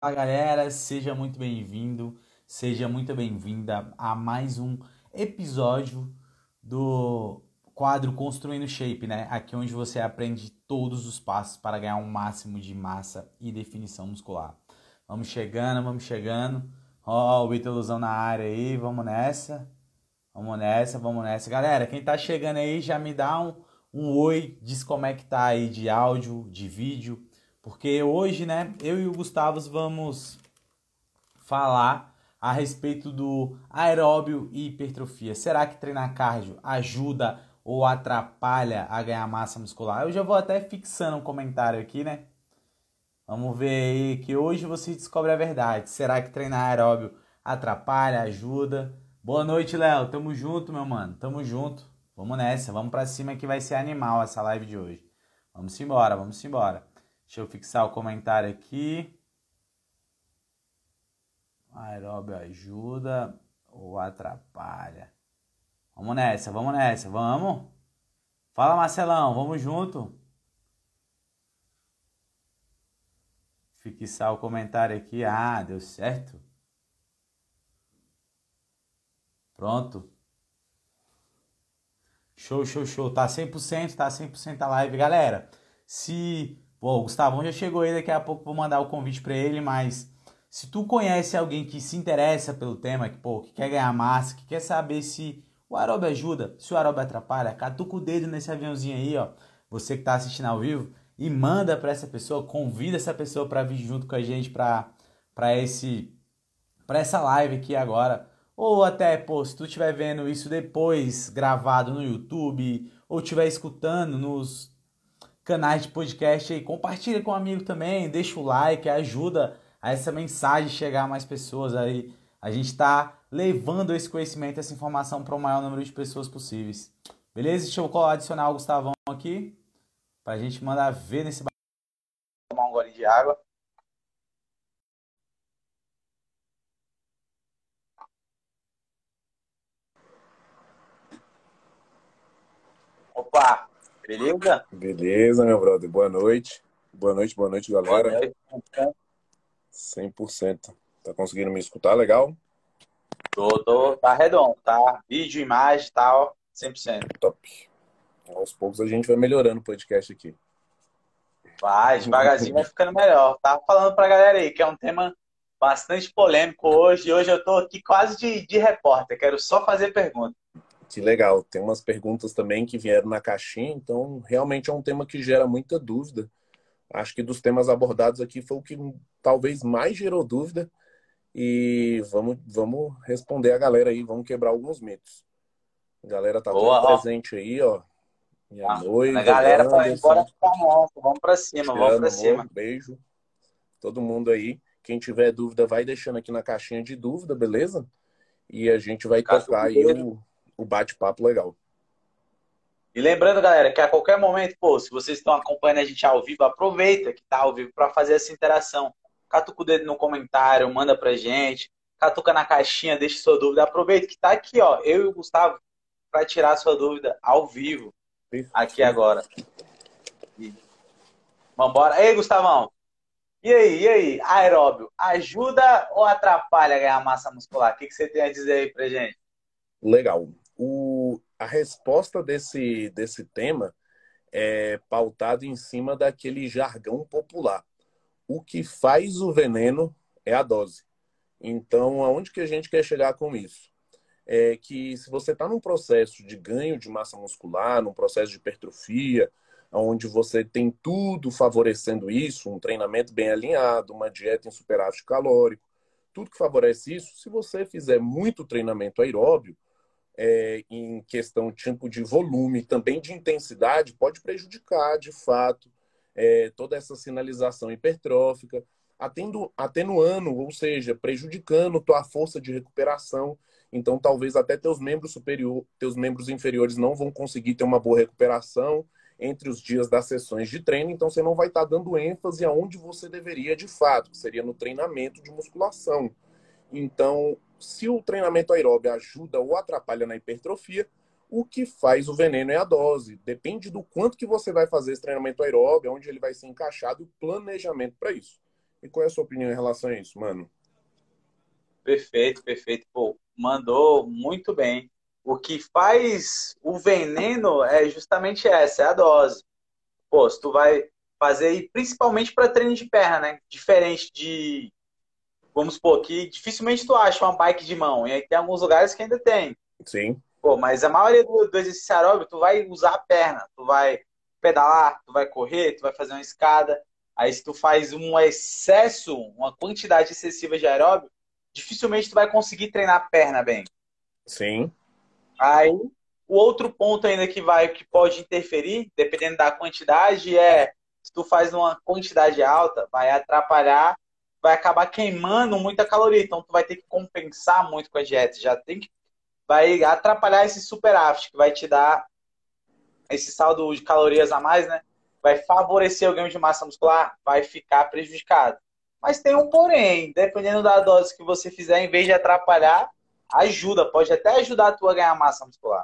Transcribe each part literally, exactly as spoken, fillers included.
Fala galera, seja muito bem-vindo, seja muito bem-vinda a mais um episódio do quadro Construindo Shape, né? Aqui onde você aprende todos os passos para ganhar um máximo de massa e definição muscular. Vamos chegando, vamos chegando. Ó, o Ítalo na área aí, vamos nessa, vamos nessa, vamos nessa. Galera, quem tá chegando aí já me dá um, um oi, diz como é que tá aí de áudio, de vídeo. Porque hoje, né, eu e o Gustavo vamos falar a respeito do aeróbio e hipertrofia. Será que treinar cardio ajuda ou atrapalha a ganhar massa muscular? Eu já vou até fixando um comentário aqui, né? Vamos ver aí que hoje você descobre a verdade. Será que treinar aeróbio atrapalha, ajuda? Boa noite, Léo. Tamo junto, meu mano. Tamo junto. Vamos nessa. Vamos pra cima que vai ser animal essa live de hoje. Vamos embora, vamos embora. Deixa eu fixar o comentário aqui. Aeróbio ajuda ou atrapalha? Vamos nessa, vamos nessa, vamos. Fala, Marcelão, vamos junto. Fixar o comentário aqui. Ah, deu certo. Pronto. Show, show, show. Tá cem por cento, tá cem por cento a live. Galera, se... Pô, o Gustavão já chegou aí, daqui a pouco vou mandar o convite pra ele, mas se tu conhece alguém que se interessa pelo tema, que, pô, que quer ganhar massa, que quer saber se o aeróbio ajuda, se o aeróbio atrapalha, catuca o dedo nesse aviãozinho aí, ó, você que tá assistindo ao vivo, e manda pra essa pessoa, convida essa pessoa pra vir junto com a gente pra, pra esse para essa live aqui agora. Ou até, pô, se tu estiver vendo isso depois gravado no YouTube, ou estiver escutando nos canais de podcast aí, compartilha com um amigo também, deixa o like, ajuda a essa mensagem chegar a mais pessoas aí. A gente tá levando esse conhecimento, essa informação para o maior número de pessoas possíveis. Beleza? Deixa eu adicionar o Gustavão aqui, pra gente mandar ver nesse... Tomar um gole de água. Opa, beleza? Beleza, meu brother. Boa noite. Boa noite, boa noite, Boa galera. noite. Cem por cento. Tá conseguindo me escutar legal? Tô, tô, tá redondo, tá? Vídeo, imagem e tal, cem por cento. Top. Aos poucos a gente vai melhorando o podcast aqui. Vai, devagarzinho vai ficando melhor. Tava falando pra galera aí que é um tema bastante polêmico hoje. Hoje eu tô aqui quase de, de repórter, quero só fazer pergunta. Que legal. Tem umas perguntas também que vieram na caixinha, então realmente é um tema que gera muita dúvida. Acho que dos temas abordados aqui foi o que talvez mais gerou dúvida. E vamos, vamos responder a galera aí, vamos quebrar alguns mitos. A galera tá toda Boa, ó. presente aí, ó. Minha Tá. A noiva, galera foi embora Wanderson. ficar monstro. Vamos pra cima, Te vamos amo, pra amor. cima. Beijo. Todo mundo aí. Quem tiver dúvida, vai deixando aqui na caixinha de dúvida, beleza? E a gente vai tocar Catuca o aí dedo. o, o bate-papo legal. E lembrando, galera, que a qualquer momento, pô, se vocês estão acompanhando a gente ao vivo, aproveita que tá ao vivo para fazer essa interação. Catuca o dedo no comentário, manda pra gente. Catuca na caixinha, deixa sua dúvida. Aproveita que tá aqui, ó, eu e o Gustavo para tirar sua dúvida ao vivo, aqui Perfeito. agora. E vambora. Ei, Gustavão. E aí, e aí? Aeróbio, ajuda ou atrapalha a ganhar massa muscular? O que, que você tem a dizer aí pra gente? Legal. O, a resposta desse, desse tema é pautada em cima daquele jargão popular. O que faz o veneno é a dose. Então, aonde que a gente quer chegar com isso? É que se você está num processo de ganho de massa muscular, num processo de hipertrofia, onde você tem tudo favorecendo isso, um treinamento bem alinhado, uma dieta em superávit calórico, tudo que favorece isso, se você fizer muito treinamento aeróbio, é, em questão tipo de volume, também de intensidade, pode prejudicar, de fato, é, toda essa sinalização hipertrófica, atendo, atenuando, ou seja, prejudicando tua força de recuperação. Então, talvez até teus membros superior, teus membros inferiores não vão conseguir ter uma boa recuperação entre os dias das sessões de treino. Então, você não vai estar dando ênfase aonde você deveria de fato, que seria no treinamento de musculação. Então, se o treinamento aeróbio ajuda ou atrapalha na hipertrofia, o que faz o veneno é a dose. Depende do quanto que você vai fazer esse treinamento aeróbio, onde ele vai ser encaixado e o planejamento para isso. E qual é a sua opinião em relação a isso, mano? Perfeito, perfeito. Pô, mandou muito bem. O que faz o veneno é justamente essa, é a dose. Pô, se tu vai fazer, e principalmente para treino de perna, né? Diferente de, vamos supor, que dificilmente tu acha uma bike de mão. E aí tem alguns lugares que ainda tem. Sim, Pô, mas a maioria do, do exercício aeróbico, tu vai usar a perna. Tu vai pedalar, tu vai correr, tu vai fazer uma escada. Aí se tu faz um excesso, uma quantidade excessiva de aeróbico, dificilmente tu vai conseguir treinar a perna bem. sim, Aí, o outro ponto ainda que vai, que pode interferir, dependendo da quantidade, é se tu faz uma quantidade alta, vai atrapalhar, vai acabar queimando muita caloria. Então, tu vai ter que compensar muito com a dieta. Já tem que, vai atrapalhar esse superávit que vai te dar esse saldo de calorias a mais, né? Vai favorecer o ganho de massa muscular, vai ficar prejudicado. Mas tem um porém, dependendo da dose que você fizer, em vez de atrapalhar, ajuda, pode até ajudar a tua a ganhar massa muscular.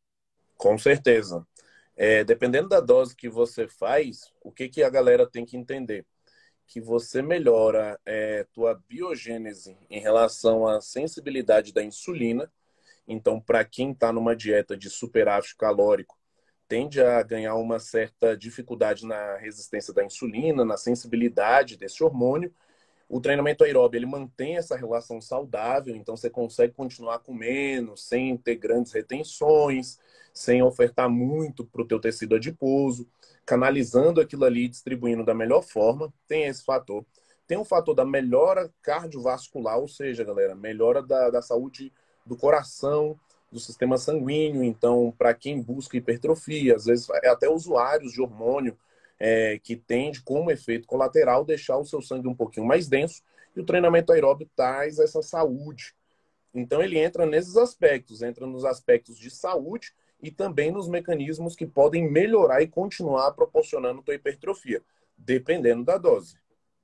com certeza. É, dependendo da dose que você faz, o que, que a galera tem que entender? Que você melhora é, tua biogênese em relação à sensibilidade da insulina. Então, para quem está numa dieta de superávit calórico, tende a ganhar uma certa dificuldade na resistência da insulina, na sensibilidade desse hormônio. O treinamento aeróbio, ele mantém essa relação saudável, então você consegue continuar comendo sem ter grandes retenções, sem ofertar muito para o teu tecido adiposo, canalizando aquilo ali e distribuindo da melhor forma. Tem esse fator. Tem um fator da melhora cardiovascular, ou seja, galera, melhora da, da saúde do coração, do sistema sanguíneo. Então, para quem busca hipertrofia, às vezes é até usuários de hormônio, é, que tende, como efeito colateral, deixar o seu sangue um pouquinho mais denso, e o treinamento aeróbio traz essa saúde. Então, ele entra nesses aspectos, entra nos aspectos de saúde e também nos mecanismos que podem melhorar e continuar proporcionando tua hipertrofia, dependendo da dose.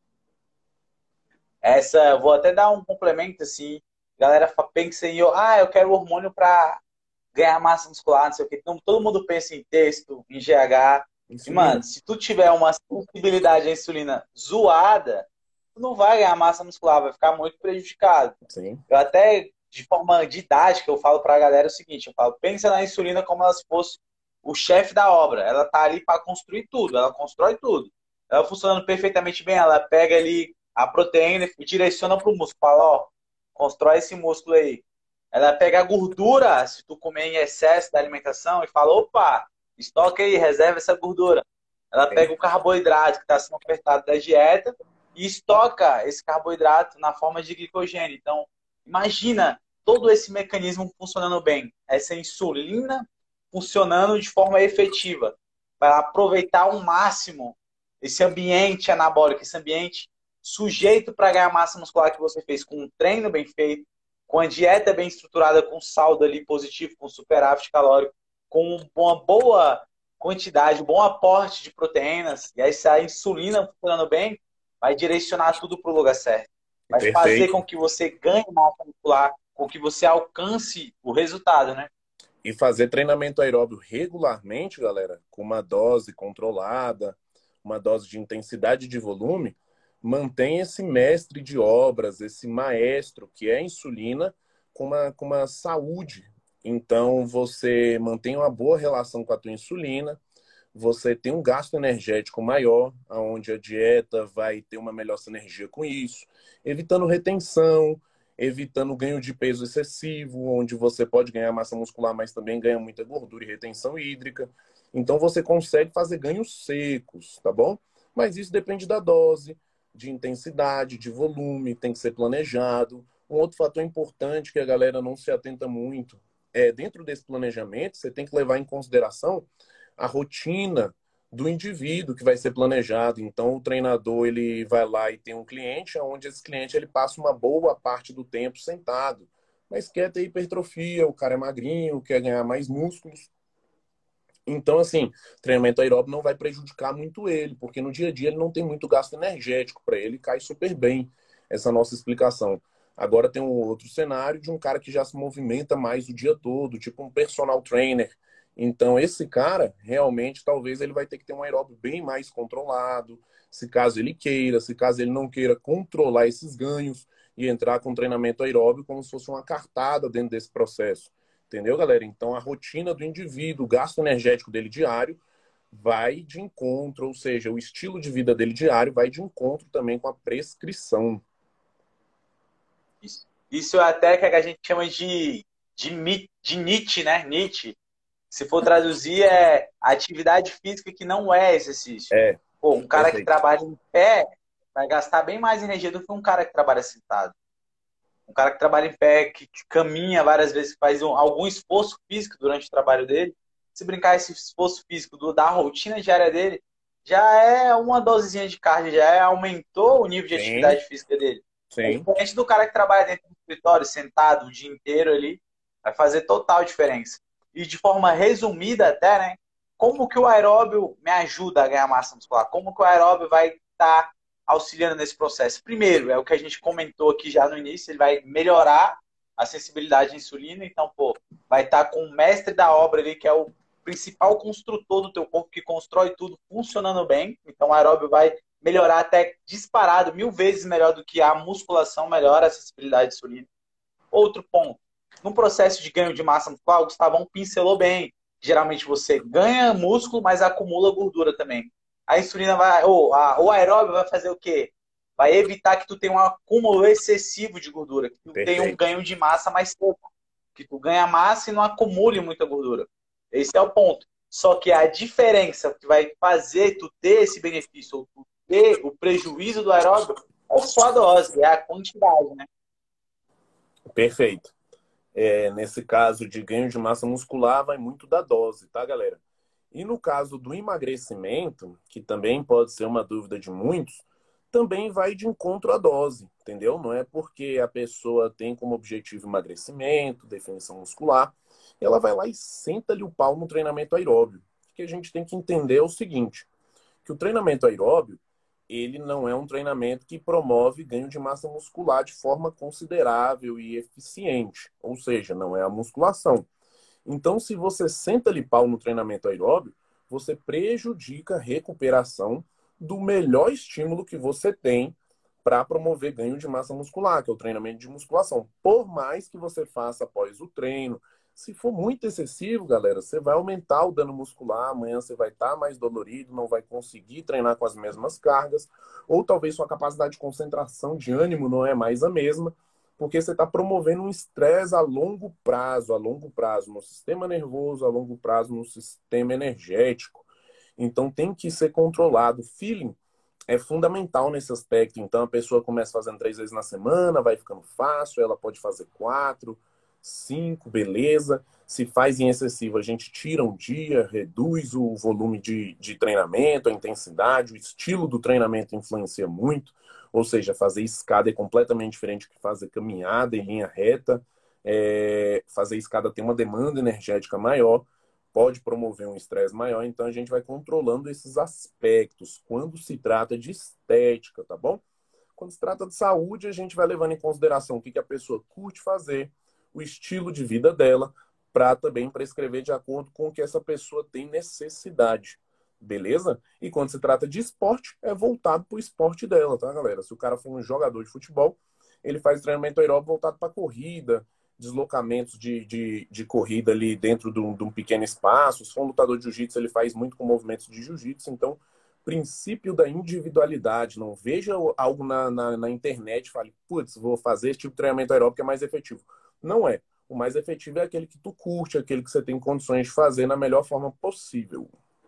Essa, vou até dar um complemento assim. A galera pensa em, ah, eu quero hormônio para ganhar massa muscular, não sei o quê. Então, todo mundo pensa em texto, em G H. E, mano, Insulina. se tu tiver uma sensibilidade à insulina zoada, tu não vai ganhar massa muscular, vai ficar muito prejudicado. Sim, Eu até, de forma didática, eu falo pra galera o seguinte, eu falo, pensa na insulina como ela se fosse o chefe da obra. Ela tá ali para construir tudo, ela constrói tudo. Ela funcionando perfeitamente bem, ela pega ali a proteína e direciona pro músculo. Fala, ó, constrói esse músculo aí. Ela pega a gordura, se tu comer em excesso da alimentação, e fala, opa, estoca aí, reserva essa gordura. Ela pega sim. o carboidrato que está sendo ofertado da dieta e estoca esse carboidrato na forma de glicogênio. Então, imagina todo esse mecanismo funcionando bem. Essa insulina funcionando de forma efetiva. Para aproveitar ao máximo esse ambiente anabólico, esse ambiente sujeito para ganhar massa muscular que você fez com um treino bem feito, com a dieta bem estruturada, com saldo ali positivo, com superávit calórico, com uma boa quantidade, um bom aporte de proteínas, e aí se a insulina funcionando bem, vai direcionar tudo para o lugar certo. Vai fazer Perfeito. com que você ganhe massa muscular, com que você alcance o resultado, né? E fazer treinamento aeróbio regularmente, galera, com uma dose controlada, uma dose de intensidade de volume, mantém esse mestre de obras, esse maestro que é a insulina, com uma, com uma saúde. Então, você mantém uma boa relação com a tua insulina, você tem um gasto energético maior, onde a dieta vai ter uma melhor sinergia com isso, evitando retenção, evitando ganho de peso excessivo, onde você pode ganhar massa muscular, mas também ganha muita gordura e retenção hídrica. Então você consegue fazer ganhos secos, tá bom? Mas isso depende da dose, de intensidade, de volume, tem que ser planejado. Um outro fator importante que a galera não se atenta muito é, dentro desse planejamento, você tem que levar em consideração a rotina do indivíduo que vai ser planejado. Então, o treinador ele vai lá e tem um cliente, onde esse cliente ele passa uma boa parte do tempo sentado, mas quer ter hipertrofia, o cara é magrinho, quer ganhar mais músculos. Então, assim, treinamento aeróbio não vai prejudicar muito ele, porque no dia a dia ele não tem muito gasto energético para ele, cai super bem essa nossa explicação. Agora tem um outro cenário de um cara que já se movimenta mais o dia todo, tipo um personal trainer, Então, esse cara, realmente, talvez ele vai ter que ter um aeróbio bem mais controlado, se caso ele queira, se caso ele não queira controlar esses ganhos e entrar com treinamento aeróbio como se fosse uma cartada dentro desse processo. Entendeu, galera? Então, a rotina do indivíduo, o gasto energético dele diário, vai de encontro, ou seja, o estilo de vida dele diário vai de encontro também com a prescrição. Isso, isso é até que a gente chama de, de, mi- de NEAT, né? NEAT. Se for traduzir, é atividade física que não é exercício. É, Pô, um cara que perfeito. trabalha em pé vai gastar bem mais energia do que um cara que trabalha sentado. Um cara que trabalha em pé, que, que caminha várias vezes, que faz um, algum esforço físico durante o trabalho dele, se brincar esse esforço físico do, da rotina diária dele, já é uma dosezinha de cardio, já é, aumentou o nível de Sim, atividade física dele. É sim. diferente do cara que trabalha dentro do escritório, sentado o dia inteiro ali, vai fazer total diferença. E de forma resumida até, né? Como que o aeróbio me ajuda a ganhar massa muscular? Como que o aeróbio vai estar auxiliando nesse processo? Primeiro, é o que a gente comentou aqui já no início, ele vai melhorar a sensibilidade à insulina, então, pô, vai estar com o mestre da obra ali, que é o principal construtor do teu corpo, que constrói tudo funcionando bem, então o aeróbio vai melhorar até disparado, mil vezes melhor do que a musculação, melhora a sensibilidade à insulina. Outro ponto, no processo de ganho de massa muscular, o Gustavão pincelou bem. Geralmente você ganha músculo, mas acumula gordura também. A insulina vai, ou a, o aeróbio vai fazer o quê? Vai evitar que tu tenha um acúmulo excessivo de gordura, que tu tenha um Perfeito. ganho de massa mais seco, que tu ganha massa e não acumule muita gordura. Esse é o ponto. Só que a diferença que vai fazer tu ter esse benefício, ou tu ter o prejuízo do aeróbio, é só a dose, é a quantidade, né? Perfeito. É, nesse caso de ganho de massa muscular, vai muito da dose, tá, galera? E no caso do emagrecimento, que também pode ser uma dúvida de muitos, também vai de encontro à dose, entendeu? Não é porque a pessoa tem como objetivo emagrecimento, definição muscular, ela vai lá e senta-lhe o pau no treinamento aeróbio. O que a gente tem que entender é o seguinte, que o treinamento aeróbio, ele não é um treinamento que promove ganho de massa muscular de forma considerável e eficiente, ou seja, não é a musculação. Então, se você senta-lhe pau no treinamento aeróbio, você prejudica a recuperação do melhor estímulo que você tem para promover ganho de massa muscular, que é o treinamento de musculação. Por mais que você faça após o treino, se for muito excessivo, galera, você vai aumentar o dano muscular, amanhã você vai estar mais dolorido, não vai conseguir treinar com as mesmas cargas, ou talvez sua capacidade de concentração, de ânimo não é mais a mesma, porque você está promovendo um estresse a longo prazo, a longo prazo no sistema nervoso, a longo prazo no sistema energético. Então tem que ser controlado. Feeling é fundamental nesse aspecto. Então a pessoa começa fazendo três vezes na semana, vai ficando fácil, ela pode fazer quatro, cinco, beleza. Se faz em excessivo, a gente tira um dia, reduz o volume de, de treinamento, a intensidade, o estilo do treinamento influencia muito. Ou seja, fazer escada é completamente diferente do que fazer caminhada em linha reta. É, fazer escada tem uma demanda energética maior, pode promover um estresse maior, então a gente vai controlando esses aspectos quando se trata de estética, tá bom? Quando se trata de saúde, a gente vai levando em consideração o que a pessoa curte fazer, o estilo de vida dela, para também prescrever de acordo com o que essa pessoa tem necessidade. Beleza? E quando se trata de esporte, é voltado para o esporte dela, tá, galera? Se o cara for um jogador de futebol, ele faz treinamento aeróbico voltado para corrida, deslocamentos de, de, de corrida ali dentro de um, de um pequeno espaço. Se for um lutador de jiu-jitsu, ele faz muito com movimentos de jiu-jitsu. Então, princípio da individualidade. Não veja algo na, na, na internet e fale, putz, vou fazer esse tipo de treinamento aeróbico que é mais efetivo. Não é. O mais efetivo é aquele que tu curte, aquele que você tem condições de fazer na melhor forma possível.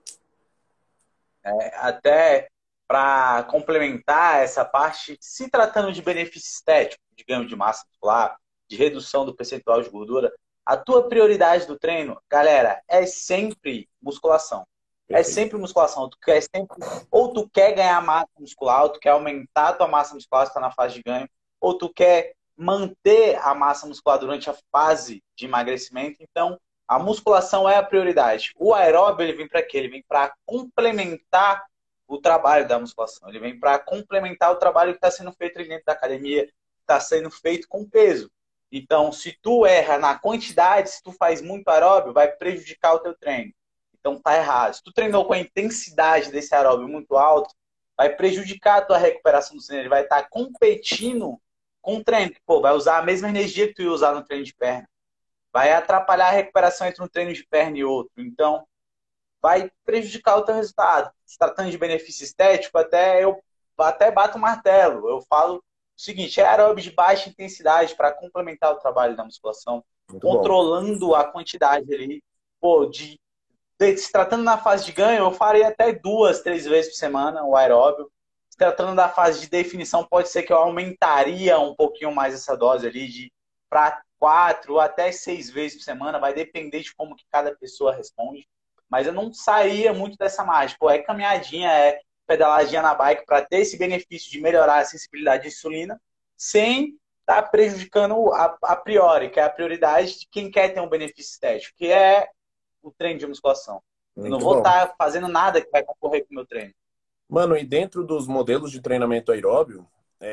É, até para complementar essa parte, se tratando de benefício estético, de ganho de massa muscular, de redução do percentual de gordura, a tua prioridade do treino, galera, é sempre musculação. É Perfeito. sempre musculação. Tu quer sempre, ou tu quer ganhar massa muscular, ou tu quer aumentar a tua massa muscular se está na fase de ganho, ou tu quer manter a massa muscular durante a fase de emagrecimento. Então, a musculação é a prioridade. O aeróbio, ele vem para quê? Ele vem para complementar o trabalho da musculação. Ele vem para complementar o trabalho que está sendo feito ali dentro da academia, que está sendo feito com peso. Então, se tu erra na quantidade, se tu faz muito aeróbio, vai prejudicar o teu treino. Então, tá errado. Se tu treinou com a intensidade desse aeróbio muito alto, vai prejudicar a tua recuperação do treino. Ele vai estar competindo com o treino. Pô, vai usar a mesma energia que tu ia usar no treino de perna. Vai atrapalhar a recuperação entre um treino de perna e outro. Então, vai prejudicar o teu resultado. Se tratando de benefício estético, até eu até bato o martelo. Eu falo o seguinte, é aeróbio de baixa intensidade para complementar o trabalho da musculação, Muito bom. controlando a quantidade ali. Pô, de, de, se tratando na fase de ganho, eu farei até duas, três vezes por semana o aeróbio. Se tratando da fase de definição, pode ser que eu aumentaria um pouquinho mais essa dose ali de para quatro até seis vezes por semana, vai depender de como que cada pessoa responde. Mas eu não saía muito dessa margem. Pô, é caminhadinha, é pedaladinha na bike para ter esse benefício de melhorar a sensibilidade de insulina, sem estar tá prejudicando a, a priori, que é a prioridade de quem quer ter um benefício estético, que é o treino de musculação. Eu não Muito vou bom. estar tá fazendo nada que vai concorrer com o meu treino. Mano, e dentro dos modelos de treinamento aeróbio,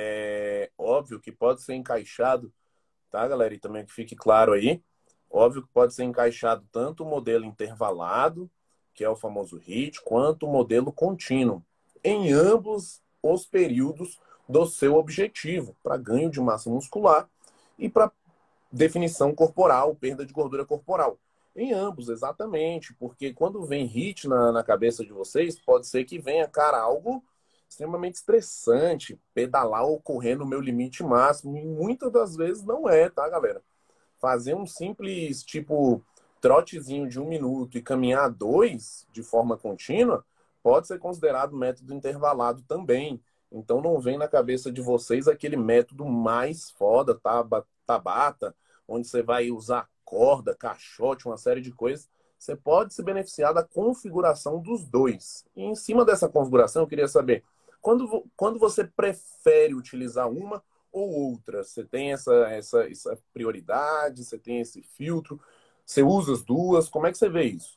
é óbvio que pode ser encaixado, tá, galera? E também que fique claro aí, óbvio que pode ser encaixado tanto o modelo intervalado, que é o famoso HIIT, quanto o modelo contínuo, em ambos os períodos do seu objetivo, para ganho de massa muscular e para definição corporal, perda de gordura corporal. Em ambos, exatamente, porque quando vem HIIT na, na cabeça de vocês, pode ser que venha, cara, algo extremamente estressante, pedalar ou correr no meu limite máximo, e muitas das vezes não é, tá, galera? Fazer um simples, tipo, trotezinho de um minuto e caminhar dois de forma contínua, pode ser considerado método intervalado também. Então não vem na cabeça de vocês aquele método mais foda, tá? Tabata, onde você vai usar corda, caixote, uma série de coisas. Você pode se beneficiar da configuração dos dois. E em cima dessa configuração, eu queria saber, quando, quando você prefere utilizar uma ou outra? Você tem essa, essa, essa prioridade? Você tem esse filtro? Você usa as duas? Como é que você vê isso?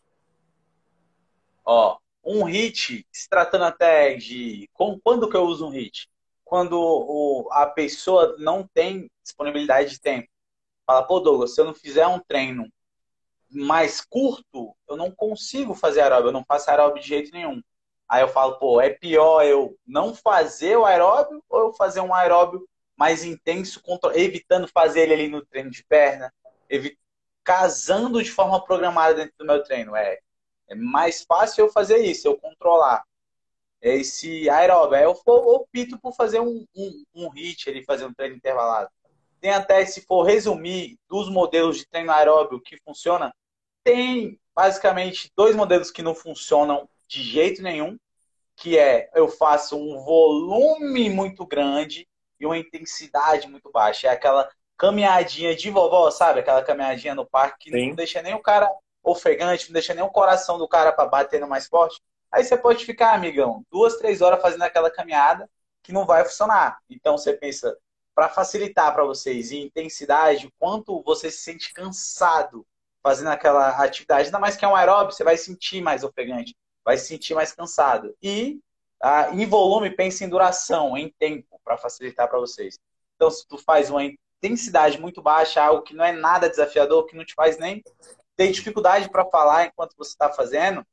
Ó, um HIIT, se tratando até de... Com, quando que eu uso um HIIT? Quando o, a pessoa não tem disponibilidade de tempo. Fala, pô, Douglas, se eu não fizer um treino mais curto, eu não consigo fazer aeróbio, eu não faço aeróbio de jeito nenhum. Aí eu falo, pô, é pior eu não fazer o aeróbio ou eu fazer um aeróbio mais intenso, evitando fazer ele ali no treino de perna, evit... casando de forma programada dentro do meu treino. É, é mais fácil eu fazer isso, eu controlar esse aeróbio. Aí eu opto por fazer um, um, um HIIT, ele fazer um treino intervalado. Tem até, se for resumir, dos modelos de treino aeróbio que funciona, tem basicamente dois modelos que não funcionam de jeito nenhum, que é eu faço um volume muito grande e uma intensidade muito baixa. É aquela caminhadinha de vovó, sabe? Aquela caminhadinha no parque que não Sim. deixa nem o cara ofegante, não deixa nem o coração do cara para bater no mais forte. Aí você pode ficar, amigão, duas, três horas fazendo aquela caminhada que não vai funcionar. Então você pensa, para facilitar para vocês em intensidade, o quanto você se sente cansado fazendo aquela atividade, ainda mais que é um aeróbio, você vai sentir mais ofegante, vai se sentir mais cansado. E ah, em volume, pensa em duração, em tempo, para facilitar para vocês. Então, se tu faz uma intensidade muito baixa, algo que não é nada desafiador, que não te faz nem ter dificuldade para falar enquanto você está fazendo,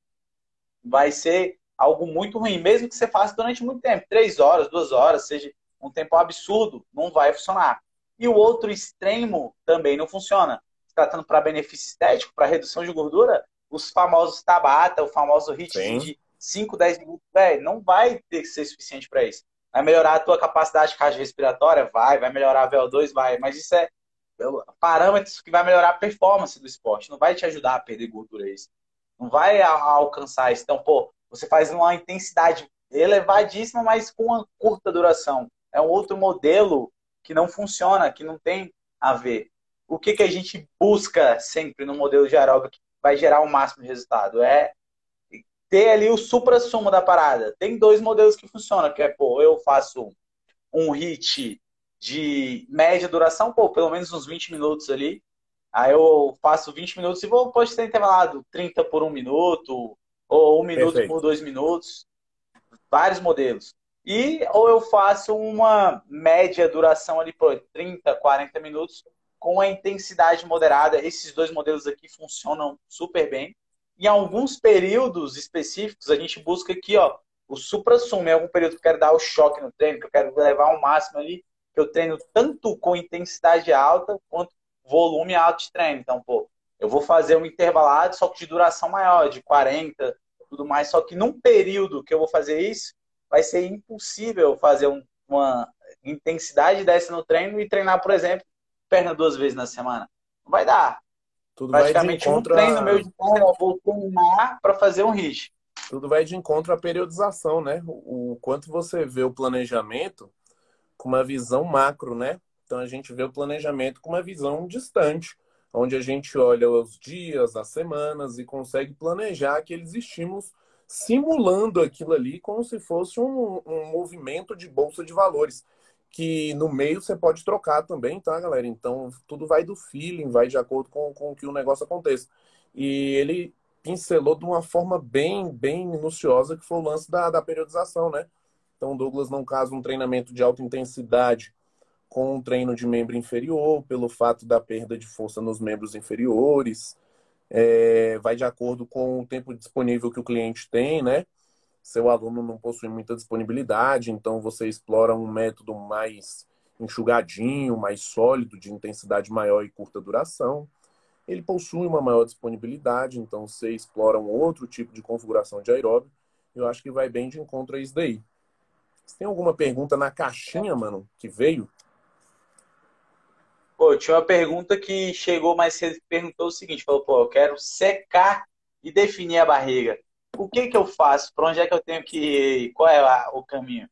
vai ser algo muito ruim, mesmo que você faça durante muito tempo, três horas, duas horas, seja um tempo absurdo, não vai funcionar. E o outro extremo também não funciona. Se tratando para benefício estético, para redução de gordura, os famosos Tabata, o famoso HIITzinho Sim. de cinco, dez minutos, véio, não vai ter que ser suficiente para isso. Vai melhorar a tua capacidade cardiorrespiratória? Vai. Vai melhorar a V O dois? Vai. Mas isso é parâmetros que vai melhorar a performance do esporte. Não vai te ajudar a perder gordura isso. Não vai alcançar isso. Então, pô, você faz uma intensidade elevadíssima, mas com uma curta duração. É um outro modelo que não funciona, que não tem a ver. O que, que a gente busca sempre no modelo de aeróbico que vai gerar o máximo de resultado? É ter ali o supra-sumo da parada. Tem dois modelos que funcionam, que é, pô, eu faço um HIIT de média duração, pô, pelo menos uns vinte minutos ali. Aí eu faço vinte minutos e vou, pode ser intervalado trinta por um minuto, ou um minuto por Perfeito. dois minutos. Vários modelos. E ou eu faço uma média duração ali por trinta, quarenta minutos com a intensidade moderada. Esses dois modelos aqui funcionam super bem. Em alguns períodos específicos, a gente busca aqui, ó, o supra-sumo. Em algum período que eu quero dar o choque no treino, que eu quero levar ao máximo ali, que eu treino tanto com intensidade alta quanto volume alto de treino. Então, pô, eu vou fazer um intervalado, só que de duração maior, de quarenta, tudo mais. Só que num período que eu vou fazer isso, vai ser impossível fazer um, uma intensidade dessa no treino e treinar, por exemplo, perna duas vezes na semana. Não vai dar. Tudo vai de Praticamente um encontro treino meu a... de perna, eu vou treinar para fazer um hit. Tudo vai de encontro à periodização, né? O, o quanto você vê o planejamento com uma visão macro, né? Então a gente vê o planejamento com uma visão distante, onde a gente olha os dias, as semanas e consegue planejar aqueles estímulos, simulando aquilo ali como se fosse um, um movimento de bolsa de valores, que no meio você pode trocar também, tá, galera? Então tudo vai do feeling, vai de acordo com, com que o negócio aconteça. E ele pincelou de uma forma bem, bem minuciosa, que foi o lance da, da periodização, né? Então, Douglas não casa um treinamento de alta intensidade com um treino de membro inferior, pelo fato da perda de força nos membros inferiores. É, vai de acordo com o tempo disponível que o cliente tem, né? Seu aluno não possui muita disponibilidade, então você explora um método mais enxugadinho, mais sólido, de intensidade maior e curta duração. Ele possui uma maior disponibilidade, então você explora um outro tipo de configuração de aeróbio. Eu acho que vai bem de encontro a isso daí. Você tem alguma pergunta na caixinha, mano, que veio? Pô, tinha uma pergunta que chegou mais cedo que perguntou o seguinte, falou, pô, eu quero secar e definir a barriga. O que que eu faço? Para onde é que eu tenho que ir? Qual é a, o caminho?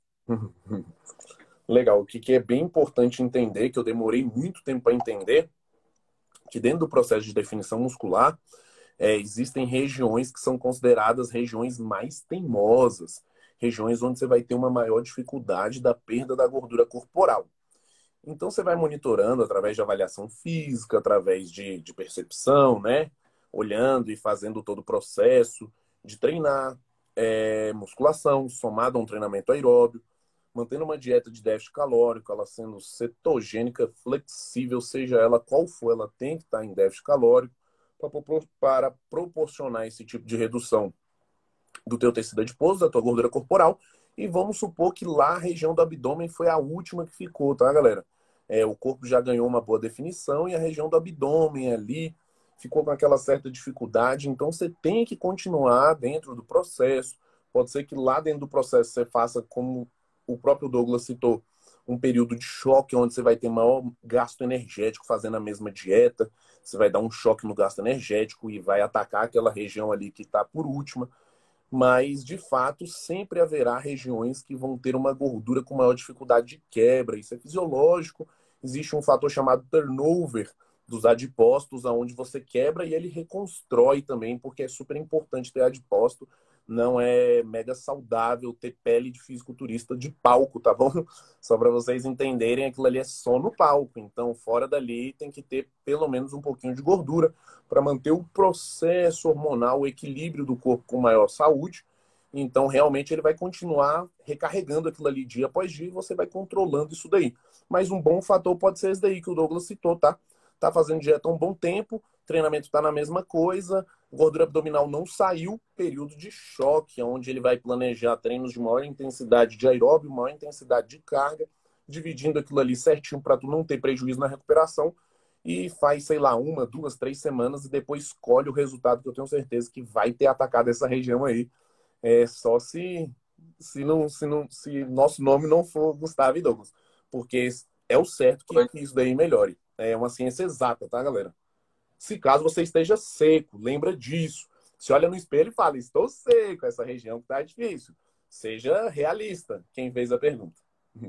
Legal. O que, que é bem importante entender, que eu demorei muito tempo para entender, que dentro do processo de definição muscular, é, existem regiões que são consideradas regiões mais teimosas, regiões onde você vai ter uma maior dificuldade da perda da gordura corporal. Então você vai monitorando através de avaliação física, através de, de percepção, né? Olhando e fazendo todo o processo de treinar, é, musculação, somado a um treinamento aeróbio, mantendo uma dieta de déficit calórico, ela sendo cetogênica, flexível, seja ela qual for, ela tem que estar em déficit calórico para proporcionar esse tipo de redução do teu tecido adiposo, da tua gordura corporal. E vamos supor que lá a região do abdômen foi a última que ficou, tá, galera? É, o corpo já ganhou uma boa definição e a região do abdômen ali ficou com aquela certa dificuldade. Então você tem que continuar dentro do processo. Pode ser que lá dentro do processo você faça, como o próprio Douglas citou, um período de choque onde você vai ter maior gasto energético fazendo a mesma dieta. Você vai dar um choque no gasto energético e vai atacar aquela região ali que está por última. Mas, de fato, sempre haverá regiões que vão ter uma gordura com maior dificuldade de quebra. Isso é fisiológico. Existe um fator chamado turnover dos adipócitos, aonde você quebra e ele reconstrói também, porque é super importante ter adipócito. Não é mega saudável ter pele de fisiculturista de palco, tá bom? Só para vocês entenderem, aquilo ali é só no palco. Então, fora dali, tem que ter pelo menos um pouquinho de gordura para manter o processo hormonal, o equilíbrio do corpo com maior saúde. Então, realmente, ele vai continuar recarregando aquilo ali dia após dia e você vai controlando isso daí. Mas um bom fator pode ser esse daí que o Douglas citou, tá? Tá fazendo dieta há um bom tempo, treinamento tá na mesma coisa, gordura abdominal não saiu, período de choque, onde ele vai planejar treinos de maior intensidade de aeróbio, maior intensidade de carga, dividindo aquilo ali certinho para tu não ter prejuízo na recuperação. E faz, sei lá, uma, duas, três semanas e depois escolhe o resultado, que eu tenho certeza que vai ter atacado essa região aí. É só se, se, não, se, não, se nosso nome não for Gustavo e Douglas. Porque é o certo que, que isso daí melhore. É uma ciência exata, tá, galera? Se caso você esteja seco, lembra disso. Se olha no espelho e fala, estou seco, essa região que tá difícil. Seja realista, quem fez a pergunta.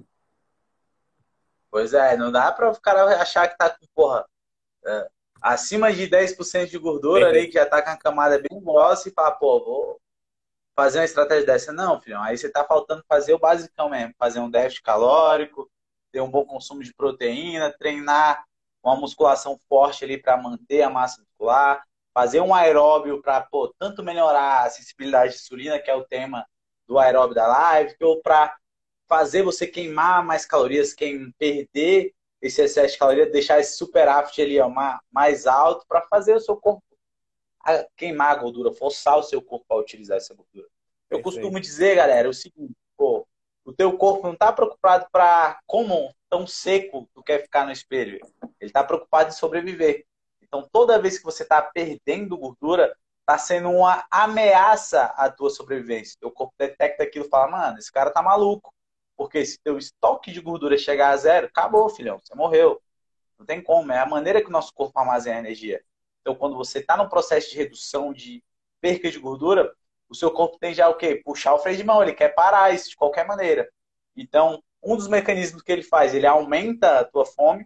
Pois é, não dá para o cara achar que tá com, porra, é, acima de dez por cento de gordura ali, que já tá com a camada bem grossa e falar, pô, vou fazer uma estratégia dessa. Não, filhão, aí você tá faltando fazer o basicão mesmo, fazer um déficit calórico, ter um bom consumo de proteína, treinar uma musculação forte ali para manter a massa muscular, fazer um aeróbio para, pô, tanto melhorar a sensibilidade de insulina, que é o tema do aeróbio da live, ou para fazer você queimar mais calorias, quem perder esse excesso de caloria, deixar esse superávit ali, ó, ma- mais alto para fazer o seu corpo a queimar a gordura, forçar o seu corpo a utilizar essa gordura. Eu Perfeito. costumo dizer, galera, o seguinte, pô, o teu corpo não está preocupado para como tão seco tu quer ficar no espelho. Ele está preocupado em sobreviver. Então, toda vez que você está perdendo gordura, está sendo uma ameaça à tua sobrevivência. Teu corpo detecta aquilo e fala, mano, esse cara tá maluco. Porque se teu estoque de gordura chegar a zero, acabou, filhão, você morreu. Não tem como. É a maneira que o nosso corpo armazena energia. Então, quando você está no processo de redução de perca de gordura, o seu corpo tem já o quê? Puxar o freio de mão, ele quer parar isso de qualquer maneira. Então, um dos mecanismos que ele faz, ele aumenta a tua fome,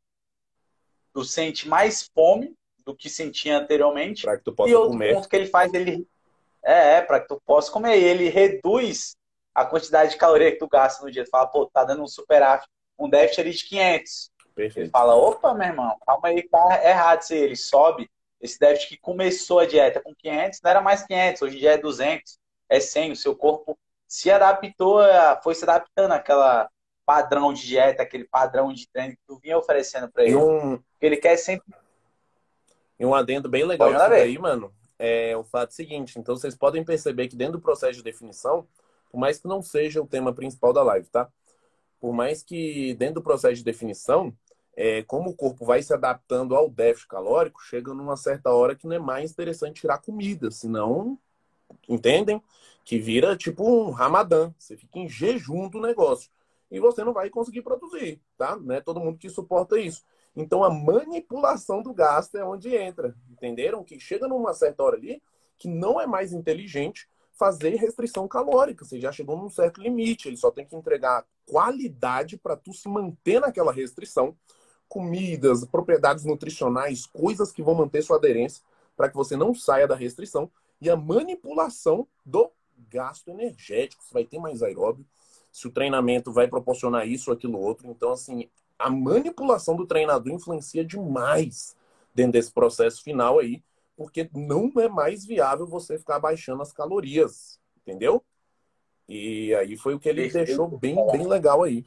tu sente mais fome do que sentia anteriormente, Para que tu e possa outro comer. ponto que ele faz, ele é, é para que tu possa comer, e ele reduz a quantidade de caloria que tu gasta no dia. Tu fala, pô, tá dando um superávit, um déficit ali de quinhentos. Ele Perfeito. fala, opa, meu irmão, calma aí, tá errado isso aí. Ele sobe, esse déficit que começou a dieta com quinhentos, não era mais quinhentos, hoje já é duzentos, é cem. O seu corpo se adaptou, foi se adaptando àquela padrão de dieta, aquele padrão de treino que tu vinha oferecendo para E ele. um, Porque ele quer sempre... e um adendo bem legal Pode andar disso ver. daí, mano, é o fato seguinte. Então, vocês podem perceber que dentro do processo de definição, por mais que não seja o tema principal da live, tá? Por mais que dentro do processo de definição, é, como o corpo vai se adaptando ao déficit calórico, chega numa certa hora que não é mais interessante tirar comida, senão, entendem? Que vira tipo um ramadã. Você fica em jejum do negócio. E você não vai conseguir produzir, tá? Não é todo mundo que suporta isso. Então, a manipulação do gasto é onde entra. Entenderam? Que chega numa certa hora ali que não é mais inteligente fazer restrição calórica. Você já chegou num certo limite. Ele só tem que entregar qualidade para tu se manter naquela restrição. Comidas, propriedades nutricionais, coisas que vão manter sua aderência para que você não saia da restrição. E a manipulação do gasto energético. Você vai ter mais aeróbio. Se o treinamento vai proporcionar isso ou aquilo outro. Então, assim, a manipulação do treinador influencia demais dentro desse processo final aí, porque não é mais viável você ficar baixando as calorias, entendeu? E aí foi o que ele deixou Perfeito. bem, bem legal aí.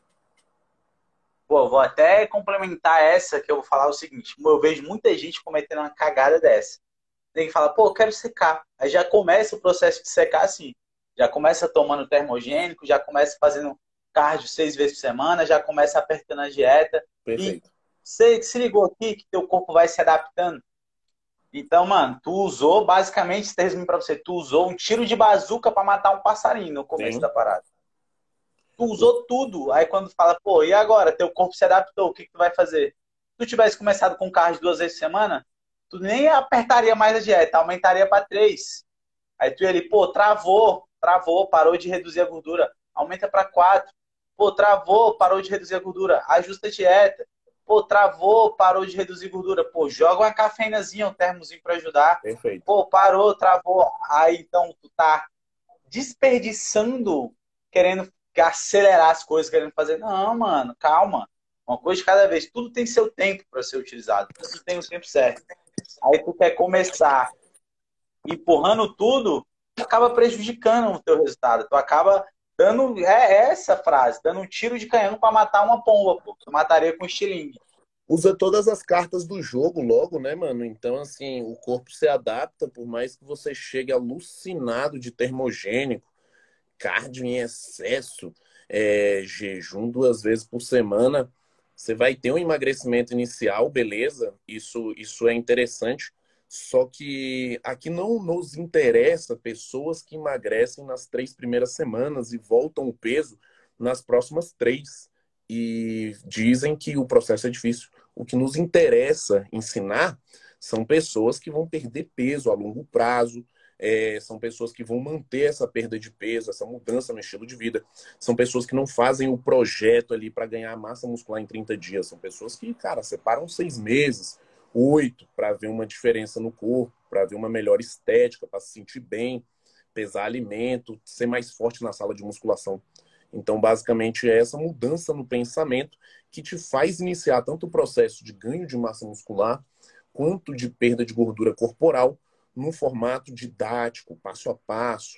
Pô, vou até complementar essa, que eu vou falar o seguinte. Eu vejo muita gente cometendo uma cagada dessa. Tem que falar, pô, eu quero secar. Aí já começa o processo de secar assim. Já começa tomando termogênico, já começa fazendo cardio seis vezes por semana, já começa apertando a dieta. E Perfeito. você se ligou aqui que teu corpo vai se adaptando. Então, mano, tu usou, basicamente, se resumindo pra você, tu usou um tiro de bazuca pra matar um passarinho no começo Sim. da parada. Tu usou tudo. Aí quando fala, pô, e agora? Teu corpo se adaptou, o que, que tu vai fazer? Se tu tivesse começado com cardio duas vezes por semana, tu nem apertaria mais a dieta, aumentaria para três. Aí tu ia ali, pô, travou, travou, parou de reduzir a gordura, aumenta para quatro. Pô, travou, parou de reduzir a gordura, ajusta a dieta. Pô, travou, parou de reduzir gordura. Pô, joga uma cafeínazinha, um termozinho para ajudar. Perfeito. Pô, parou, travou. Aí então tu tá desperdiçando, querendo acelerar as coisas, querendo fazer. Não, mano, calma. Uma coisa de cada vez. Tudo tem seu tempo para ser utilizado. Tudo tem o tempo certo. Aí tu quer começar empurrando tudo, acaba prejudicando o teu resultado. Tu acaba dando, é essa frase, dando um tiro de canhão para matar uma pomba, pô. Tu mataria com estilingue. Usa todas as cartas do jogo logo, né, mano? Então, assim, o corpo se adapta, por mais que você chegue alucinado de termogênico, cardio em excesso, é, jejum duas vezes por semana, você vai ter um emagrecimento inicial, beleza, isso, isso é interessante, só que aqui não nos interessa pessoas que emagrecem nas três primeiras semanas e voltam o peso nas próximas três. E dizem que o processo é difícil. O que nos interessa ensinar são pessoas que vão perder peso a longo prazo, é, são pessoas que vão manter essa perda de peso, essa mudança no estilo de vida. São pessoas que não fazem o projeto ali para ganhar massa muscular em trinta dias. São pessoas que, cara, separam seis meses, oito, para ver uma diferença no corpo, para ver uma melhor estética, para se sentir bem, pesar alimento, ser mais forte na sala de musculação. Então, basicamente, é essa mudança no pensamento que te faz iniciar tanto o processo de ganho de massa muscular quanto de perda de gordura corporal num formato didático, passo a passo,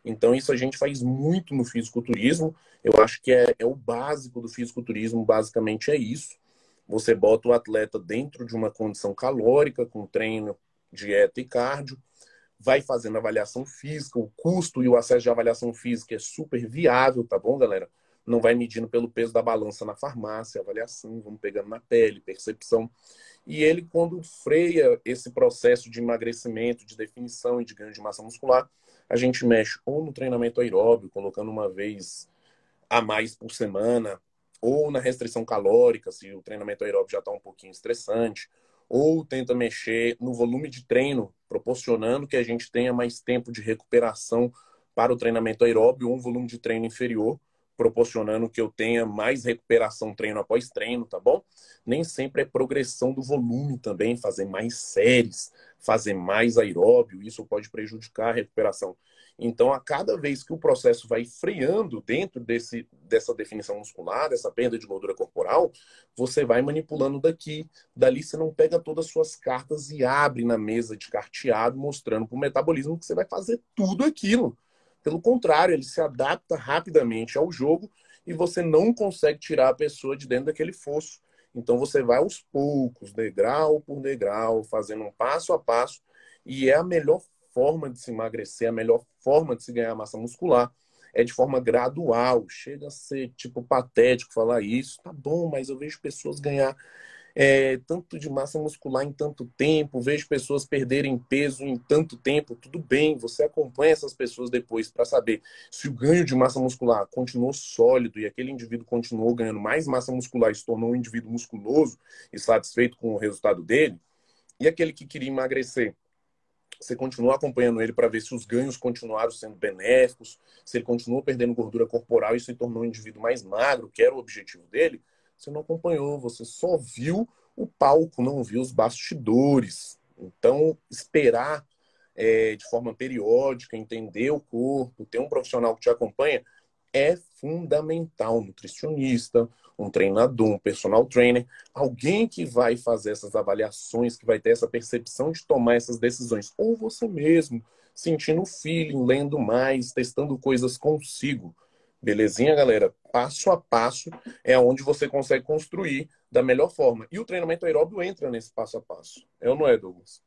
Então, isso a gente faz muito no fisiculturismo. Eu acho que é, é o básico do fisiculturismo, basicamente é isso. Você bota o atleta dentro de uma condição calórica, com treino, dieta e cardio, vai fazendo avaliação física, o custo e o acesso de avaliação física é super viável, tá bom, galera? Não vai medindo pelo peso da balança na farmácia, avaliação, vamos pegando na pele, percepção. E ele, quando freia esse processo de emagrecimento, de definição e de ganho de massa muscular, a gente mexe ou no treinamento aeróbio, colocando uma vez a mais por semana, ou na restrição calórica, se o treinamento aeróbio já está um pouquinho estressante, ou tenta mexer no volume de treino, proporcionando que a gente tenha mais tempo de recuperação para o treinamento aeróbio, ou um volume de treino inferior, proporcionando que eu tenha mais recuperação treino após treino, tá bom? Nem sempre é progressão do volume também, fazer mais séries, fazer mais aeróbio, isso pode prejudicar a recuperação. Então, a cada vez que o processo vai freando dentro desse, dessa definição muscular, dessa perda de gordura corporal, você vai manipulando daqui. Dali você não pega todas as suas cartas e abre na mesa de carteado, mostrando para o metabolismo que você vai fazer tudo aquilo. Pelo contrário, ele se adapta rapidamente ao jogo e você não consegue tirar a pessoa de dentro daquele fosso. Então você vai aos poucos, degrau por degrau, fazendo um passo a passo, e é a melhor forma de se emagrecer, a melhor forma de se ganhar massa muscular. É de forma gradual. Chega a ser tipo patético falar isso. Tá bom, mas eu vejo pessoas ganhar é, tanto de massa muscular em tanto tempo, vejo pessoas perderem peso em tanto tempo. Tudo bem, você acompanha essas pessoas depois para saber se o ganho de massa muscular continuou sólido e aquele indivíduo continuou ganhando mais massa muscular e se tornou um indivíduo musculoso e satisfeito com o resultado dele, e aquele que queria emagrecer, você continua acompanhando ele para ver se os ganhos continuaram sendo benéficos, se ele continuou perdendo gordura corporal e se tornou um indivíduo mais magro, que era o objetivo dele. Você não acompanhou, você só viu o palco, não viu os bastidores. Então, esperar é, de forma periódica, entender o corpo, ter um profissional que te acompanha, é fundamental. Um nutricionista, um treinador, um personal trainer, alguém que vai fazer essas avaliações, que vai ter essa percepção de tomar essas decisões. Ou você mesmo, sentindo o feeling, lendo mais, testando coisas consigo. Belezinha, galera? Passo a passo é onde você consegue construir da melhor forma. E o treinamento aeróbio entra nesse passo a passo. É ou não é, Douglas?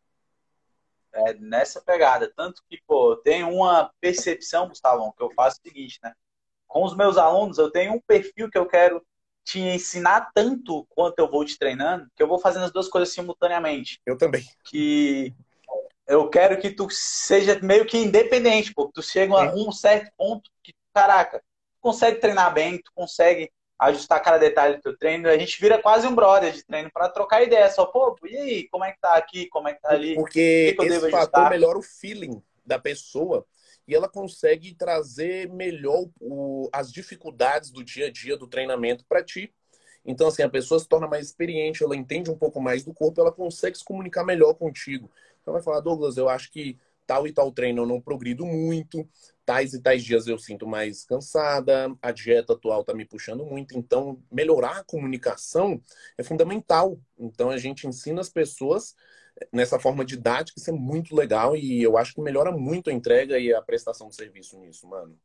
É nessa pegada. Tanto que, pô, tem uma percepção, Gustavão, que eu faço o seguinte, né? Com os meus alunos, eu tenho um perfil que eu quero te ensinar tanto quanto eu vou te treinando, que eu vou fazendo as duas coisas simultaneamente. Eu também. Que eu quero que tu seja meio que independente, pô. Tu chega a um certo ponto que, caraca, tu consegue treinar bem, tu consegue ajustar cada detalhe do teu treino. A gente vira quase um brother de treino para trocar ideia. Só, pô, e aí, como é que tá aqui, como é que tá ali? O que, Porque que eu esse devo fator ajustar? melhora o feeling da pessoa e ela consegue trazer melhor o, as dificuldades do dia a dia do treinamento para ti. Então, assim, a pessoa se torna mais experiente, ela entende um pouco mais do corpo, ela consegue se comunicar melhor contigo. Então, vai falar, Douglas, eu acho que tal e tal treino eu não progrido muito, tais e tais dias eu sinto mais cansada, a dieta atual tá me puxando muito. Então, melhorar a comunicação é fundamental. Então, a gente ensina as pessoas nessa forma didática, isso é muito legal e eu acho que melhora muito a entrega e a prestação de serviço nisso, mano.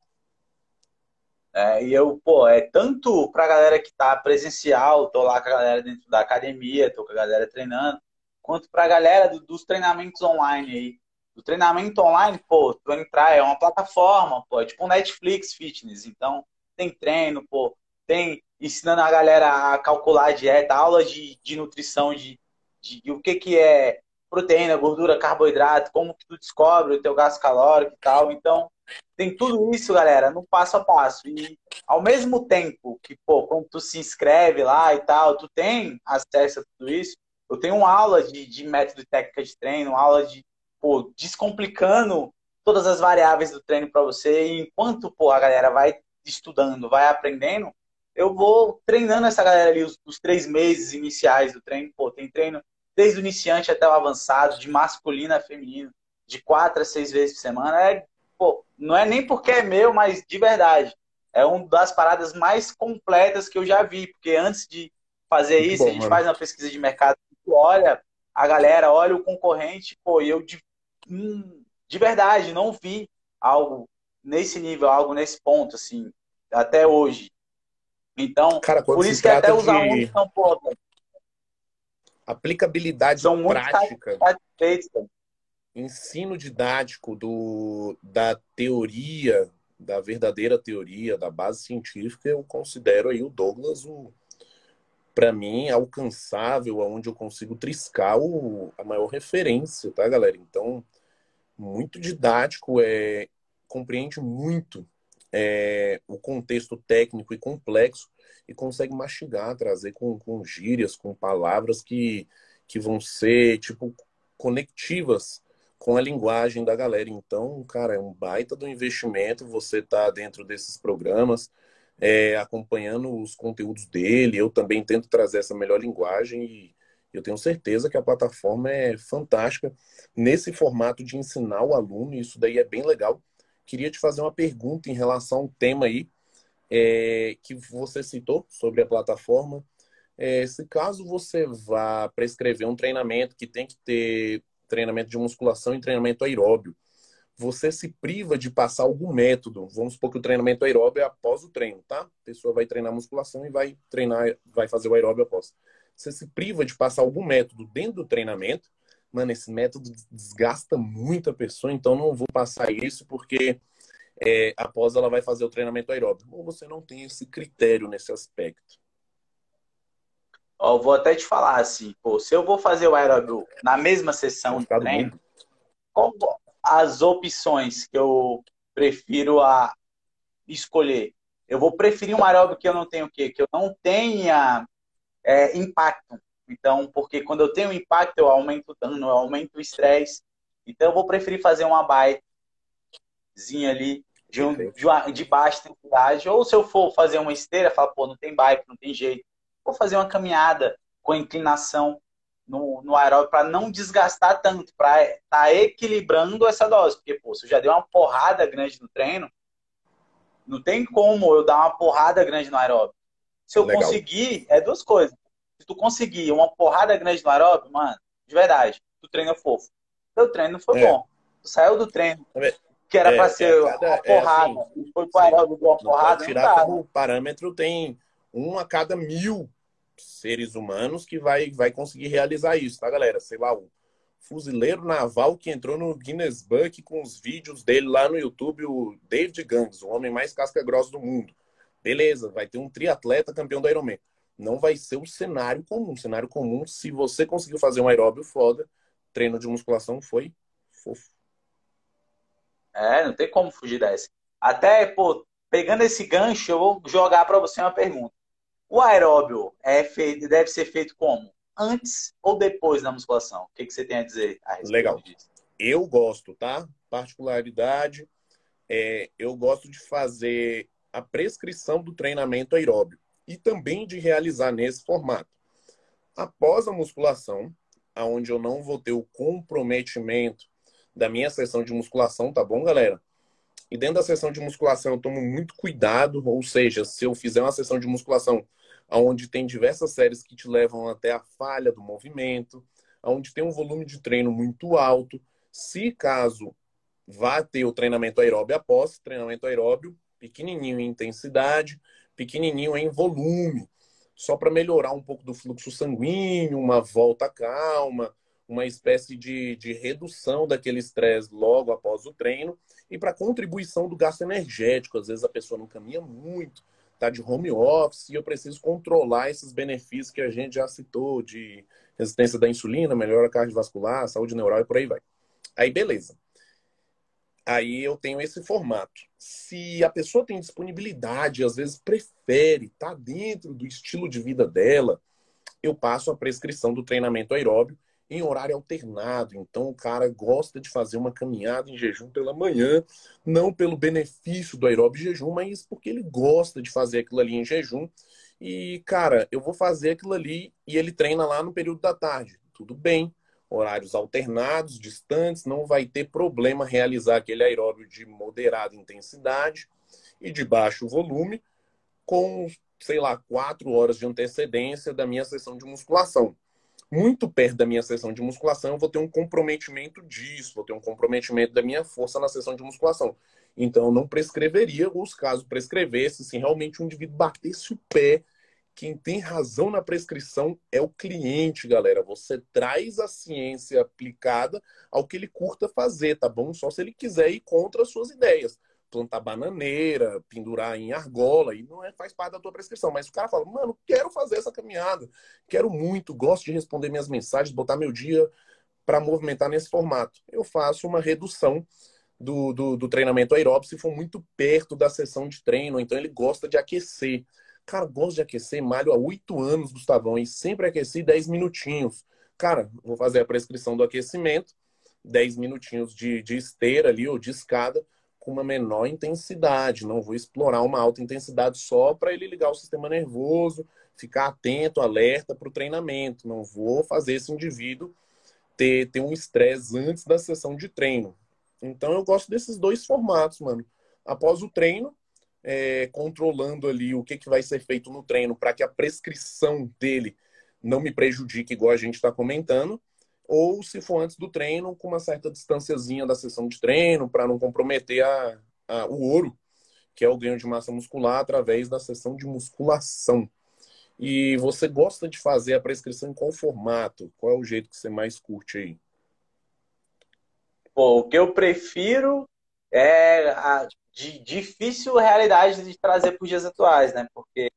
É, e eu, pô, é tanto pra galera que tá presencial, tô lá com a galera dentro da academia, tô com a galera treinando, quanto pra galera do- dos treinamentos online aí. O treinamento online, pô, tu vai entrar, é uma plataforma, pô, é tipo um Netflix Fitness. Então, tem treino, pô, tem ensinando a galera a calcular a dieta, aula de, de nutrição, de, de, de o que que é proteína, gordura, carboidrato, como que tu descobre o teu gasto calórico e tal. Então, tem tudo isso, galera, no passo a passo. E ao mesmo tempo que, pô, quando tu se inscreve lá e tal, tu tem acesso a tudo isso, eu tenho uma aula de, de método e técnica de treino, uma aula de, pô, descomplicando todas as variáveis do treino para você. E enquanto, pô, a galera vai estudando, vai aprendendo, eu vou treinando essa galera ali, os, os três meses iniciais do treino. Pô, tem treino desde o iniciante até o avançado, de masculino a feminino, de quatro a seis vezes por semana. É, pô, não é nem porque é meu, mas de verdade. É uma das paradas mais completas que eu já vi, porque antes de fazer Muito isso, a bom, gente mano. faz uma pesquisa de mercado, olha a galera, olha o concorrente, pô, e eu de, hum, de verdade não vi algo nesse nível, algo nesse ponto, assim, até hoje. Então, Cara, quando por se isso que até trata os alunos de são, pô, aplicabilidade são muito prática, satisfeitos, cara. ensino didático do, da teoria, da verdadeira teoria, da base científica, eu considero aí o Douglas o, para mim, alcançável, aonde eu consigo triscar o, a maior referência, tá, galera? Então, muito didático, é, compreende muito é, o contexto técnico e complexo e consegue mastigar, trazer com, com gírias, com palavras que, que vão ser, tipo, conectivas com a linguagem da galera. Então, cara, é um baita do investimento você tá dentro desses programas, é, acompanhando os conteúdos dele. Eu também tento trazer essa melhor linguagem e eu tenho certeza que a plataforma é fantástica nesse formato de ensinar o aluno, e isso daí é bem legal. Queria te fazer uma pergunta em relação ao tema aí, é, que você citou sobre a plataforma. É, se caso você vá prescrever um treinamento que tem que ter treinamento de musculação e treinamento aeróbio, você se priva de passar algum método. Vamos supor que o treinamento aeróbio é após o treino, tá? A pessoa vai treinar musculação e vai treinar, vai fazer o aeróbio após. Você se priva de passar algum método dentro do treinamento. Mano, esse método desgasta muito a pessoa, então não vou passar isso porque é, após ela vai fazer o treinamento aeróbio. Ou você não tem esse critério nesse aspecto. Ó, eu vou até te falar assim, pô, se eu vou fazer o aeróbio na mesma Vai sessão de ficar do treino, mundo. qual as opções que eu prefiro a escolher? Eu vou preferir um aeróbio que eu não tenho o quê? Que eu não tenha é, impacto. Então, porque quando eu tenho impacto, eu aumento o dano, eu aumento o estresse. Então, eu vou preferir fazer uma bikezinha ali de, um, Perfeito. de, uma, de baixa intensidade. Ou se eu for fazer uma esteira, falo, pô, não tem bike, não tem jeito. Vou fazer uma caminhada com inclinação no, no aeróbio para não desgastar tanto, para estar tá equilibrando essa dose. Porque, pô, se eu já dei uma porrada grande no treino, não tem como eu dar uma porrada grande no aeróbio. Se eu Legal. conseguir, é duas coisas. Se tu conseguir uma porrada grande no aeróbio, mano, de verdade, tu treina fofo. Teu treino foi É, bom. Tu saiu do treino, que era pra é, é a ser cada, uma é porrada, assim, e foi pro sim. aeróbio de uma Não pode porrada, não tirar dá, né? como parâmetro, tem um a cada mil seres humanos que vai, vai conseguir realizar isso, tá, galera? Sei lá, o fuzileiro naval que entrou no Guinness Book com os vídeos dele lá no YouTube, o David Gangs, o homem mais casca-grossa do mundo. Beleza, vai ter um triatleta campeão do Ironman. Não vai ser o cenário comum. O cenário comum, se você conseguiu fazer um aeróbio foda, treino de musculação foi fofo. É, não tem como fugir dessa. Até, pô, pegando esse gancho, eu vou jogar pra você uma pergunta. O aeróbio é feito, deve ser feito como? Antes ou depois da musculação? O que, que você tem a dizer a respeito Legal. disso? Eu gosto, tá? Particularidade, é, eu gosto de fazer a prescrição do treinamento aeróbio e também de realizar nesse formato. Após a musculação, aonde eu não vou ter o comprometimento da minha sessão de musculação, tá bom, galera? E dentro da sessão de musculação eu tomo muito cuidado, ou seja, se eu fizer uma sessão de musculação onde tem diversas séries que te levam até a falha do movimento, onde tem um volume de treino muito alto, se caso vá ter o treinamento aeróbio após, treinamento aeróbio pequenininho em intensidade, pequenininho em volume, só para melhorar um pouco do fluxo sanguíneo, uma volta calma, uma espécie de, de redução daquele estresse logo após o treino e para contribuição do gasto energético. Às vezes a pessoa não caminha muito, está de home office e eu preciso controlar esses benefícios que a gente já citou de resistência da insulina, melhora cardiovascular, saúde neural e por aí vai. Aí beleza. Aí eu tenho esse formato. Se a pessoa tem disponibilidade, às vezes prefere, tá dentro do estilo de vida dela, eu passo a prescrição do treinamento aeróbio em horário alternado. Então o cara gosta de fazer uma caminhada em jejum pela manhã, não pelo benefício do aeróbio em jejum, mas porque ele gosta de fazer aquilo ali em jejum. E, cara, eu vou fazer aquilo ali e ele treina lá no período da tarde. Tudo bem. Horários alternados, distantes, não vai ter problema realizar aquele aeróbio de moderada intensidade e de baixo volume com, sei lá, quatro horas de antecedência da minha sessão de musculação. Muito perto da minha sessão de musculação, eu vou ter um comprometimento disso, vou ter um comprometimento da minha força na sessão de musculação. Então, eu não prescreveria, ou se caso prescrevesse, se realmente um indivíduo batesse o pé, quem tem razão na prescrição é o cliente, galera. Você traz a ciência aplicada ao que ele curta fazer, tá bom? Só se ele quiser ir contra as suas ideias. Plantar bananeira, pendurar em argola, e não é, faz parte da tua prescrição. Mas o cara fala, mano, quero fazer essa caminhada, quero muito, gosto de responder minhas mensagens, botar meu dia para movimentar nesse formato. Eu faço uma redução do, do, do treinamento aeróbico se for muito perto da sessão de treino, então ele gosta de aquecer. Cara, gosto de aquecer, malho há oito anos, Gustavão, e sempre aqueci dez minutinhos. Cara, vou fazer a prescrição do aquecimento, dez minutinhos de, de esteira ali, ou de escada, com uma menor intensidade. Não vou explorar uma alta intensidade só para ele ligar o sistema nervoso, ficar atento, alerta para o treinamento. Não vou fazer esse indivíduo ter, ter um estresse antes da sessão de treino. Então eu gosto desses dois formatos, mano. Após o treino, é, controlando ali o que, que vai ser feito no treino para que a prescrição dele não me prejudique, igual a gente está comentando, ou se for antes do treino, com uma certa distânciazinha da sessão de treino, para não comprometer a, a, o ouro, que é o ganho de massa muscular através da sessão de musculação. E você gosta de fazer a prescrição em qual formato? Qual é o jeito que você mais curte aí? Pô, o que eu prefiro é a de difícil realidade de trazer para os dias atuais, né? Porque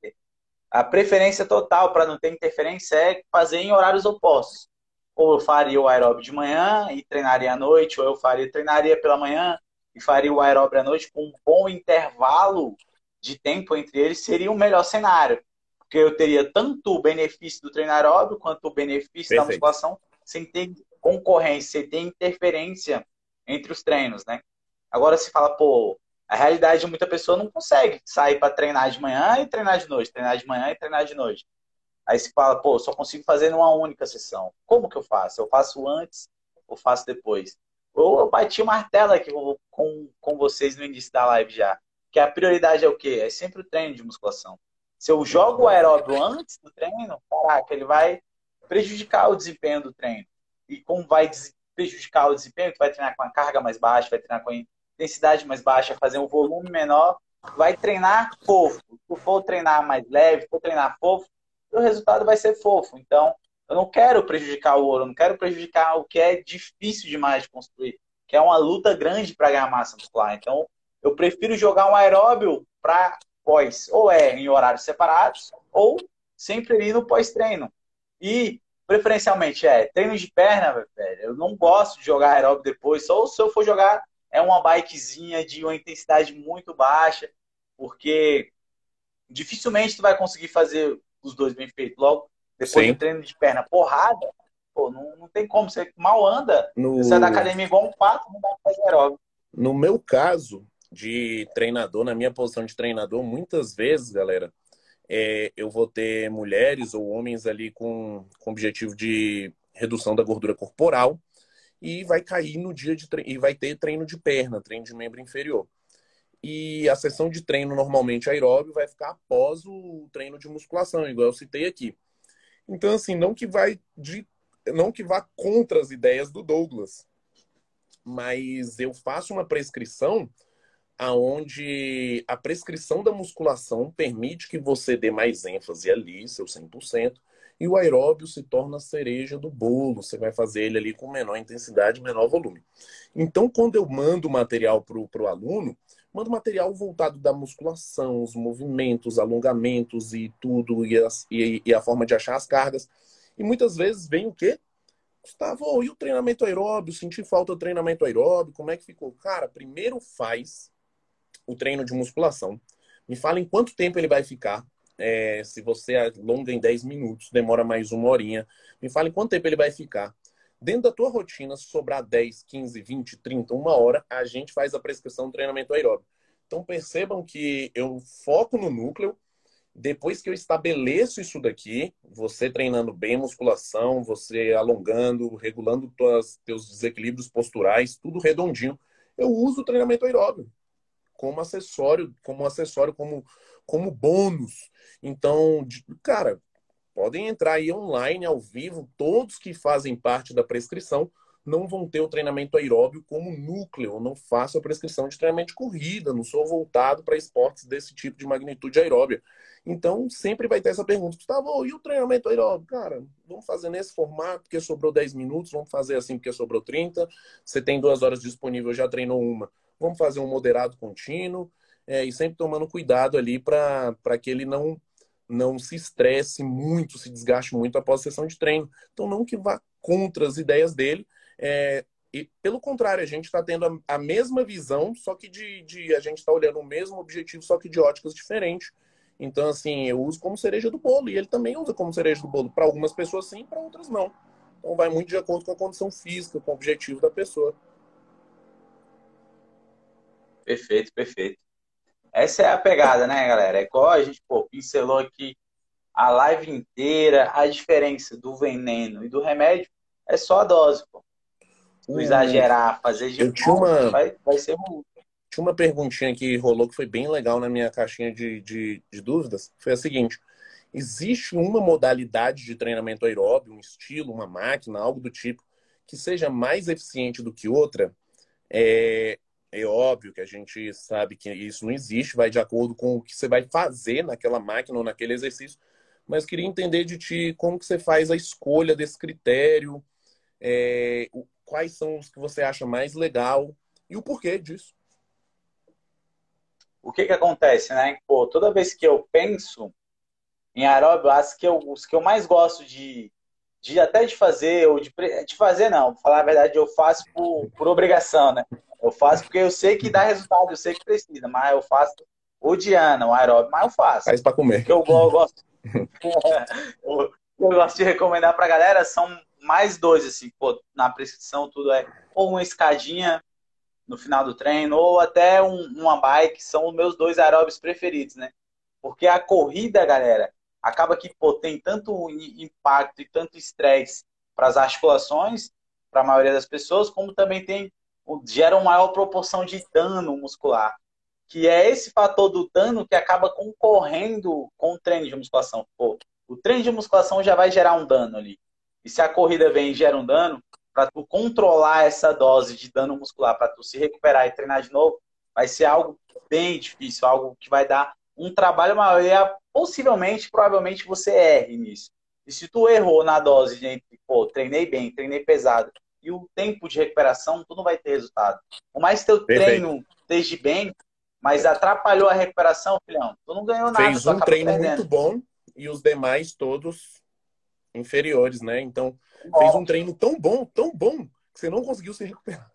a preferência total para não ter interferência é fazer em horários opostos. Ou eu faria o aeróbio de manhã e treinaria à noite, ou eu faria treinaria pela manhã e faria o aeróbio à noite com um bom intervalo de tempo entre eles, seria o melhor cenário. Porque eu teria tanto o benefício do treino aeróbio quanto o benefício Perfeito. da musculação, sem ter concorrência, sem ter interferência entre os treinos, né? Agora se fala, pô, a realidade de muita pessoa não consegue sair para treinar de manhã e treinar de noite, treinar de manhã e treinar de noite. Aí se fala, pô, só consigo fazer numa única sessão. Como que eu faço? Eu faço antes ou faço depois? Ou eu bati o martelo aqui com, com vocês no início da live já. Que a prioridade é o quê? É sempre o treino de musculação. Se eu jogo o aeróbio antes do treino, caraca, ele vai prejudicar o desempenho do treino. E como vai prejudicar o desempenho, tu vai treinar com a carga mais baixa, vai treinar com a intensidade mais baixa, fazer um volume menor, vai treinar fofo. Se for treinar mais leve, for treinar fofo, o resultado vai ser fofo. Então, eu não quero prejudicar o ouro, eu não quero prejudicar o que é difícil demais de construir, que é uma luta grande para ganhar massa muscular. Então, eu prefiro jogar um aeróbio para pós, ou é em horários separados, ou sempre ali no pós-treino. E, preferencialmente, é treino de perna, velho. Eu não gosto de jogar aeróbio depois, só se eu for jogar é uma bikezinha de uma intensidade muito baixa, porque dificilmente tu vai conseguir fazer os dois bem feitos. Logo, depois Sim. do treino de perna porrada, pô, não, não tem como. Você mal anda, No... você sai da academia igual um pato, não dá pra fazer aeróbio. No meu caso de treinador, na minha posição de treinador, muitas vezes, galera, é, eu vou ter mulheres ou homens ali com, com objetivo de redução da gordura corporal e vai cair no dia de treino, e vai ter treino de perna, treino de membro inferior. E a sessão de treino, normalmente aeróbio, vai ficar após o treino de musculação, igual eu citei aqui. Então, assim, não que, vai de, não que vá contra as ideias do Douglas, mas eu faço uma prescrição aonde a prescrição da musculação permite que você dê mais ênfase ali, seu cem por cento, e o aeróbio se torna a cereja do bolo. Você vai fazer ele ali com menor intensidade, menor volume. Então, quando eu mando material para o aluno, mando material voltado da musculação, os movimentos, alongamentos e tudo, e, as, e, e a forma de achar as cargas. E muitas vezes vem o quê? Gustavo, e o treinamento aeróbio? Senti falta do treinamento aeróbio, como é que ficou? Cara, primeiro faz o treino de musculação. Me fala em quanto tempo ele vai ficar. É, se você alonga em dez minutos, demora mais uma horinha. Me fala em quanto tempo ele vai ficar. Dentro da tua rotina, se sobrar dez, quinze, vinte, trinta, uma hora, a gente faz a prescrição do treinamento aeróbio. Então percebam que eu foco no núcleo. Depois que eu estabeleço isso daqui, você treinando bem musculação, você alongando, regulando tuas, teus desequilíbrios posturais, tudo redondinho, eu uso o treinamento aeróbio como acessório, como acessório, como, como bônus. Então, cara, podem entrar aí online, ao vivo, todos que fazem parte da prescrição, não vão ter o treinamento aeróbio como núcleo. Eu não faço a prescrição de treinamento de corrida, não sou voltado para esportes desse tipo de magnitude aeróbia. Então, sempre vai ter essa pergunta: Gustavo, e o treinamento aeróbio? Cara, vamos fazer nesse formato porque sobrou dez minutos, vamos fazer assim porque sobrou trinta. Você tem duas horas disponível, já treinou uma. Vamos fazer um moderado contínuo, é, e sempre tomando cuidado ali para que ele não, não se estresse muito, se desgaste muito após a sessão de treino. Então, não que vá contra as ideias dele, é, e pelo contrário, a gente está tendo a, a mesma visão, só que de, de a gente está olhando o mesmo objetivo, só que de óticas diferentes. Então, assim, eu uso como cereja do bolo, e ele também usa como cereja do bolo. Para algumas pessoas sim, para outras não. Então vai muito de acordo com a condição física, com o objetivo da pessoa. Perfeito, perfeito. Essa é a pegada, né, galera? É igual a gente, pô, pincelou aqui a live inteira, a diferença do veneno e do remédio é só a dose, pô. Se tu exagerar, fazer Eu de tinha uma, vai, vai ser ruim. tinha uma perguntinha que rolou que foi bem legal na minha caixinha de, de, de dúvidas. Foi a seguinte: existe uma modalidade de treinamento aeróbio, um estilo, uma máquina, algo do tipo, que seja mais eficiente do que outra? É, é óbvio que a gente sabe que isso não existe, vai de acordo com o que você vai fazer naquela máquina ou naquele exercício, mas queria entender de ti como que você faz a escolha desse critério, é, o- quais são os que você acha mais legal e o porquê disso. O que que acontece, né? Pô, toda vez que eu penso em aeróbio, as que eu, os que eu mais gosto de, de até de fazer, ou de, pre- de fazer não, pra falar a verdade, eu faço por, por obrigação, né? Eu faço porque eu sei que dá resultado, eu sei que precisa, mas eu faço odiando o aeróbio, mas eu faço. Faz para O comer. que eu go- gosto, o que eu gosto de recomendar pra galera são mais dois, assim, pô, na prescrição tudo é ou uma escadinha no final do treino, ou até um- uma bike, são os meus dois aeróbios preferidos, né? Porque a corrida, galera, acaba que pô, tem tanto i- impacto e tanto estresse para as articulações, para a maioria das pessoas, como também tem o- gera uma maior proporção de dano muscular, que é esse fator do dano que acaba concorrendo com o treino de musculação. Pô, o treino de musculação já vai gerar um dano ali. E se a corrida vem e gera um dano, para tu controlar essa dose de dano muscular, para tu se recuperar e treinar de novo, vai ser algo bem difícil, algo que vai dar um trabalho maior. E é, possivelmente, provavelmente você erre nisso. E se tu errou na dose de entre, pô, treinei bem, treinei pesado, e o tempo de recuperação, tu não vai ter resultado. Por mais que teu Perfeito. treino esteja bem, mas atrapalhou a recuperação, filhão, tu não ganhou nada, Fez tu um acaba treino muito perdendo. bom e os demais todos inferiores, né? Então, fez um treino tão bom, tão bom, que você não conseguiu se recuperar.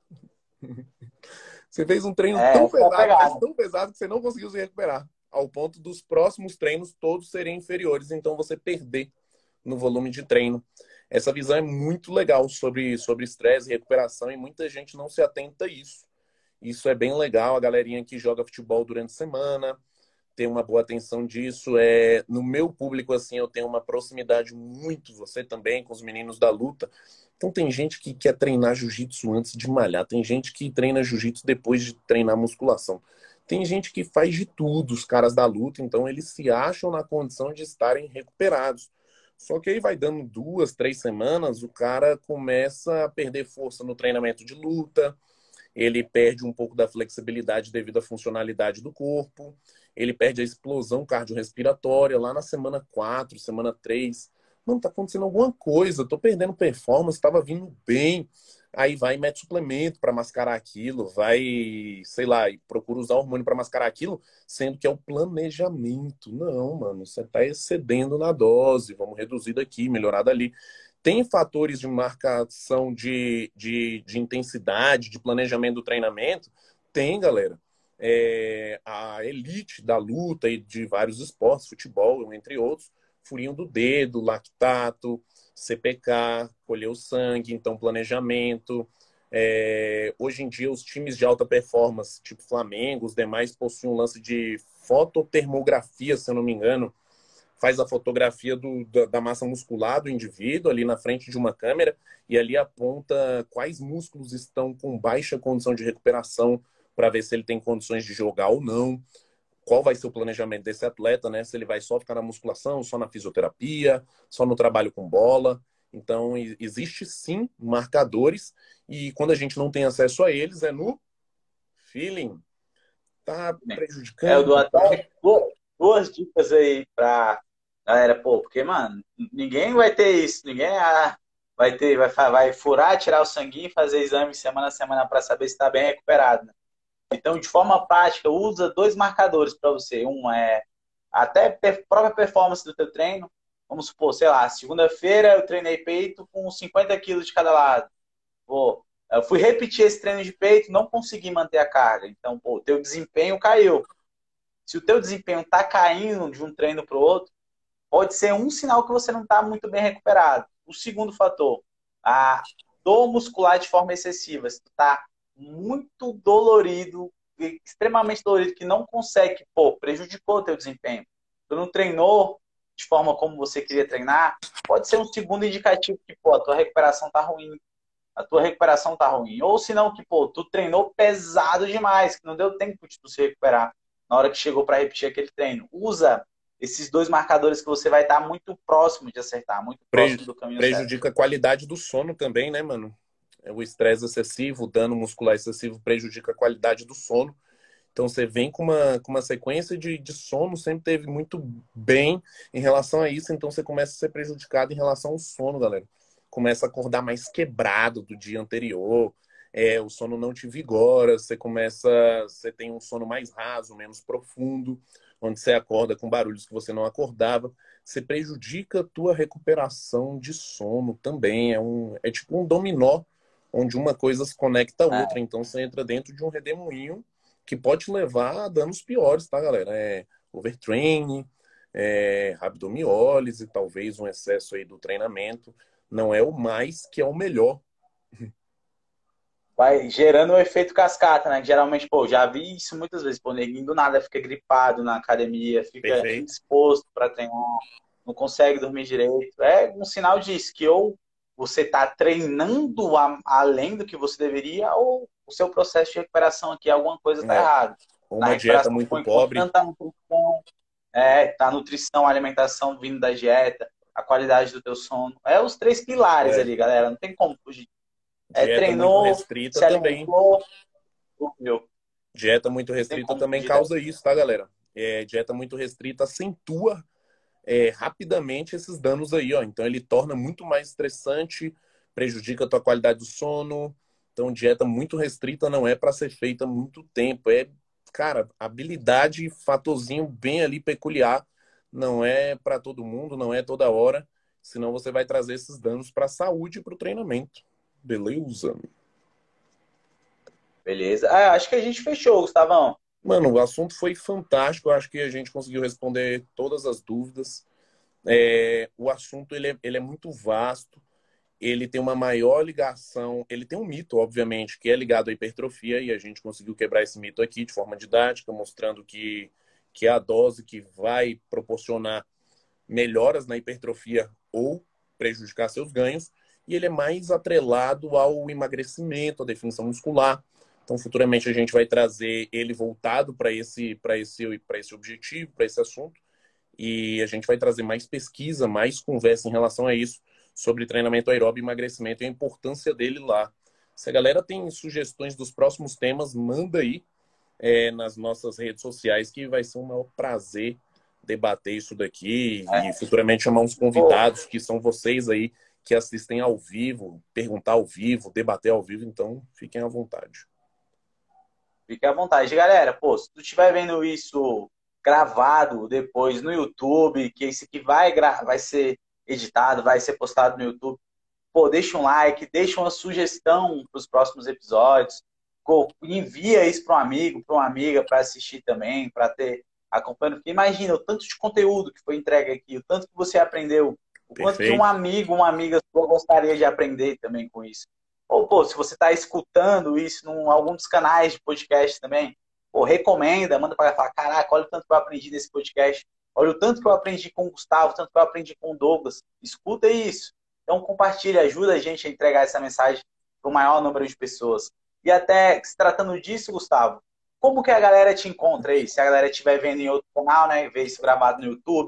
Você fez um treino É, tão essa é a pesado, mas pegada. tão pesado que você não conseguiu se recuperar. Ao ponto dos próximos treinos todos serem inferiores, então você perder no volume de treino. Essa visão é muito legal sobre sobre estresse e recuperação, e muita gente não se atenta a isso. Isso é bem legal, a galerinha que joga futebol durante a semana tem uma boa atenção disso. É, no meu público, assim, eu tenho uma proximidade muito, você também, com os meninos da luta. Então tem gente que quer treinar jiu-jitsu antes de malhar, tem gente que treina jiu-jitsu depois de treinar musculação. Tem gente que faz de tudo, os caras da luta, então eles se acham na condição de estarem recuperados. Só que aí vai dando duas, três semanas, o cara começa a perder força no treinamento de luta, ele perde um pouco da flexibilidade devido à funcionalidade do corpo, ele perde a explosão cardiorrespiratória lá na semana quatro, semana três. Mano, tá acontecendo alguma coisa, tô perdendo performance, tava vindo bem. Aí vai e mete suplemento para mascarar aquilo, vai, sei lá, e procura usar hormônio para mascarar aquilo, sendo que é o planejamento. Não, mano, você tá excedendo na dose, vamos reduzir daqui, melhorar dali. Tem fatores de marcação de, de, de intensidade, de planejamento do treinamento? Tem, galera. É, a elite da luta e de vários esportes, futebol, entre outros, furinho do dedo, lactato, C P K, colher o sangue, então planejamento. É, hoje em dia, os times de alta performance, tipo Flamengo, os demais, possuem um lance de fototermografia, se eu não me engano, faz a fotografia do, da, da massa muscular do indivíduo ali na frente de uma câmera e ali aponta quais músculos estão com baixa condição de recuperação para ver se ele tem condições de jogar ou não, qual vai ser o planejamento desse atleta, né? Se ele vai só ficar na musculação, só na fisioterapia, só no trabalho com bola. Então, e- existe sim marcadores, e quando a gente não tem acesso a eles, é no feeling. Tá É, eu prejudicando dou e tal. até duas duas dicas aí pra galera, pô, porque, mano, ninguém vai ter isso, ninguém ah, vai ter, vai, fa- vai furar, tirar o sanguinho e fazer exame semana a semana para saber se está bem recuperado, né? Então, de forma prática, usa dois marcadores para você. Um é até per- própria performance do teu treino. Vamos supor, sei lá, segunda-feira eu treinei peito com cinquenta quilos de cada lado. Pô, eu fui repetir esse treino de peito, não consegui manter a carga. Então, pô, o teu desempenho caiu. Se o teu desempenho está caindo de um treino para o outro, pode ser um sinal que você não está muito bem recuperado. O segundo fator, a dor muscular de forma excessiva. Se tu está muito dolorido, extremamente dolorido, que não consegue, pô, prejudicou o teu desempenho. Tu não treinou de forma como você queria treinar, pode ser um segundo indicativo que, pô, a tua recuperação tá ruim. A tua recuperação tá ruim. Ou se não, que, pô, tu treinou pesado demais, que não deu tempo de tu se recuperar na hora que chegou para repetir aquele treino. Usa esses dois marcadores que você vai estar muito próximo de acertar, muito Pre- próximo do caminho certo. Prejudica a qualidade do sono também, né, mano? É, o estresse excessivo, o dano muscular excessivo prejudica a qualidade do sono. Então você vem com uma, com uma sequência de, de sono, sempre teve muito bem em relação a isso, então você começa a ser prejudicado em relação ao sono, galera. Começa a acordar mais quebrado do dia anterior, é, o sono não te vigora, você começa, você tem um sono mais raso, menos profundo, onde você acorda com barulhos que você não acordava. Você prejudica a tua recuperação de sono também. É, um, é tipo um dominó, onde uma coisa se conecta à outra. É, Então você entra dentro de um redemoinho que pode te levar a danos piores, tá, galera? É overtraining, é rabdomiólise, talvez um excesso aí do treinamento. Não é o mais que é o melhor. vai gerando um efeito cascata, né? Que geralmente, pô, já vi isso muitas vezes, pô, neguinho do nada fica gripado na academia, fica Perfeito. indisposto para treinar, não consegue dormir direito. É um sinal disso, que ou você está treinando a, além do que você deveria, ou o seu processo de recuperação aqui, alguma coisa está É. errada. Na Uma dieta recuperação, muito por enquanto, pobre. tanto a nutrição, é, tá a nutrição, a alimentação vindo da dieta, a qualidade do teu sono. É os três pilares É. ali, galera. Não tem como fugir. É, Dieta muito treinou, restrita se também. alimentou, dormiu. Dieta muito Não tem restrita como também fugir dessa. causa isso, tá, galera? É, dieta muito restrita acentua é, rapidamente esses danos aí, ó. Então ele torna muito mais estressante, prejudica a tua qualidade do sono. Então dieta muito restrita não é para ser feita muito tempo. É, cara, habilidade, fatorzinho bem ali peculiar. Não é para todo mundo, não é toda hora. Senão você vai trazer esses danos para a saúde e para o treinamento. Beleza? Beleza. Ah, acho que a gente fechou, Gustavão. Mano, o assunto foi fantástico. Eu acho que a gente conseguiu responder todas as dúvidas. É, o assunto ele é, ele é muito vasto. Ele tem uma maior ligação. Ele tem um mito, obviamente, que é ligado à hipertrofia, e a gente conseguiu quebrar esse mito aqui de forma didática, mostrando que, que é a dose que vai proporcionar melhoras na hipertrofia ou prejudicar seus ganhos. E ele é mais atrelado ao emagrecimento, à definição muscular. Então, futuramente, a gente vai trazer ele voltado para esse, para esse, para esse objetivo, para esse assunto. E a gente vai trazer mais pesquisa, mais conversa em relação a isso, sobre treinamento aeróbio e emagrecimento e a importância dele lá. Se a galera tem sugestões dos próximos temas, manda aí é, nas nossas redes sociais, que vai ser um maior prazer debater isso daqui e É, futuramente chamar uns pô, convidados, que são vocês aí que assistem ao vivo, perguntar ao vivo, debater ao vivo, então fiquem à vontade. fique à vontade. Galera, pô, se tu estiver vendo isso gravado depois no YouTube, que esse aqui vai, gra- vai ser editado, vai ser postado no YouTube, pô, deixa um like, deixa uma sugestão para os próximos episódios, pô, envia isso para um amigo, para uma amiga para assistir também, para ter acompanhando. Porque imagina o tanto de conteúdo que foi entregue aqui, o tanto que você aprendeu, o quanto que um Perfeito? amigo, uma amiga sua gostaria de aprender também com isso. Ou, pô, se você está escutando isso em algum dos canais de podcast também, pô, recomenda, manda para falar, caraca, olha o tanto que eu aprendi nesse podcast, olha o tanto que eu aprendi com o Gustavo, o tanto que eu aprendi com o Douglas. Escuta isso. Então compartilha, ajuda a gente a entregar essa mensagem para o maior número de pessoas. E até se tratando disso, Gustavo, como que a galera te encontra aí? Se a galera estiver vendo em outro canal, né, ver isso gravado no YouTube,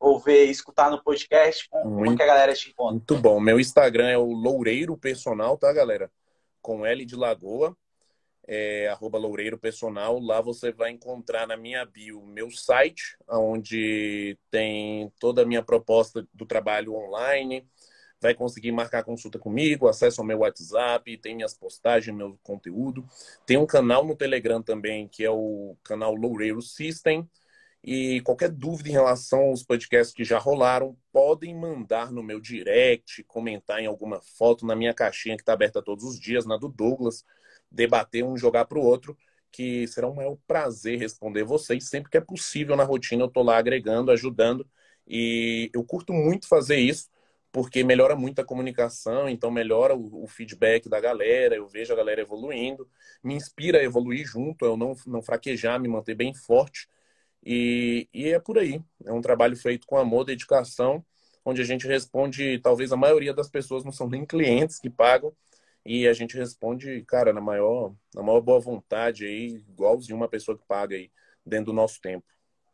ou ver, escutar no podcast? Como, como é que a galera te encontra? Muito bom. Meu Instagram é o Loureiro Personal, tá, galera? Com L de Lagoa, é, arroba Loureiro Personal. Lá você vai encontrar na minha bio meu site, onde tem toda a minha proposta do trabalho online. Vai conseguir marcar consulta comigo, acesso ao meu WhatsApp, tem minhas postagens, meu conteúdo. Tem um canal no Telegram também, que é o canal Loureiro System. E qualquer dúvida em relação aos podcasts que já rolaram, podem mandar no meu direct, comentar em alguma foto na minha caixinha que está aberta todos os dias, na do Douglas, debater um, jogar para o outro, que será um maior prazer responder vocês. Sempre que é possível na rotina, eu estou lá agregando, ajudando. E eu curto muito fazer isso, porque melhora muito a comunicação, então melhora o, o feedback da galera, eu vejo a galera evoluindo, me inspira a evoluir junto, eu não, não fraquejar, me manter bem forte. E, e é por aí. É um trabalho feito com amor, dedicação, onde a gente responde, talvez a maioria das pessoas não são nem clientes que pagam, e a gente responde, cara, na maior, na maior boa vontade aí, igualzinho uma pessoa que paga aí, dentro do nosso tempo.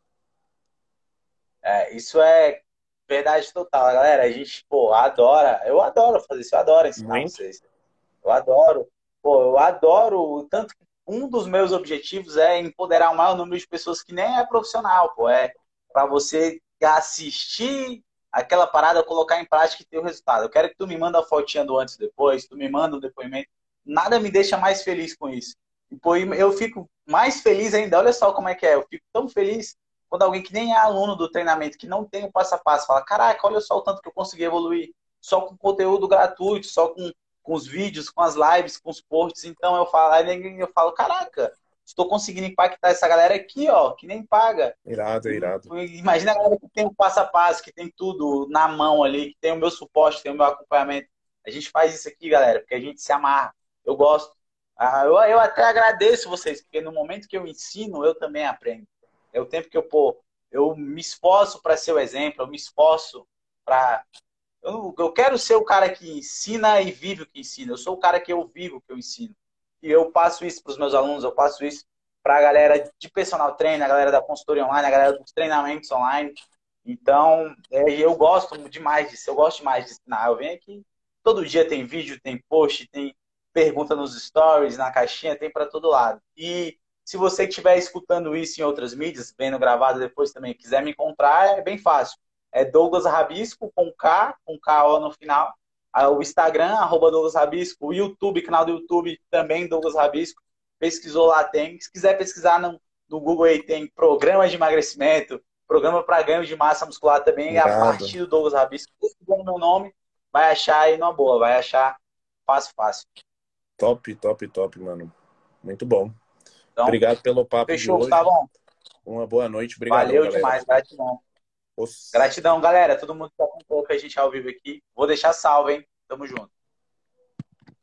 É, isso é verdade total, galera. A gente, pô, adora, eu adoro fazer isso, eu adoro ensinar Muito. vocês. Eu adoro, pô, eu adoro, tanto que um dos meus objetivos é empoderar o maior número de pessoas que nem é profissional, pô, é para você assistir aquela parada, colocar em prática e ter o resultado. Eu quero que tu me manda a fotinha do antes e depois, tu me manda um depoimento. Nada me deixa mais feliz com isso. E, pô, eu fico mais feliz ainda, olha só como é que é, eu fico tão feliz quando alguém que nem é aluno do treinamento, que não tem o passo a passo, fala, caraca, olha só o tanto que eu consegui evoluir, só com conteúdo gratuito, só com com os vídeos, com as lives, com os posts. Então eu falo, aí eu falo, caraca, estou conseguindo impactar essa galera aqui, ó, que nem paga. Irado, irado. Imagina a galera que tem o passo a passo, que tem tudo na mão ali, que tem o meu suporte, tem o meu acompanhamento. A gente faz isso aqui, galera, porque a gente se amarra. Eu gosto. Ah, eu, eu até agradeço vocês, porque no momento que eu ensino, eu também aprendo. É o tempo que eu, pô, eu me esforço para ser o exemplo, eu me esforço para... Eu, eu quero ser o cara que ensina e vive o que ensina. Eu sou o cara que eu vivo o que eu ensino. E eu passo isso para os meus alunos, eu passo isso para a galera de personal trainer, a galera da consultoria online, a galera dos treinamentos online. Então, é, eu gosto demais disso, eu gosto demais de ensinar. Eu venho aqui, todo dia tem vídeo, tem post, tem pergunta nos stories, na caixinha, tem para todo lado. E se você estiver escutando isso em outras mídias, vendo gravado depois também, quiser me encontrar, é bem fácil. É Douglas Rabisco, com K, com K O no final. O Instagram, arroba Douglas Rabisco. O YouTube, canal do YouTube, também Douglas Rabisco. Pesquisou lá, tem. Se quiser pesquisar no, no Google aí, tem programa de emagrecimento, programa para ganho de massa muscular também, Irado. a partir do Douglas Rabisco. Pesquisando meu nome, vai achar aí numa boa, vai achar fácil, fácil. Top, top, top, mano. Muito bom. Então, obrigado pelo papo fechou, de hoje. Gustavão. Uma boa noite. Obrigadão, Valeu galera. demais, gratidão. Os... Gratidão, galera. Todo mundo que acompanhou a gente ao vivo aqui. Vou deixar salvo, hein? Tamo junto.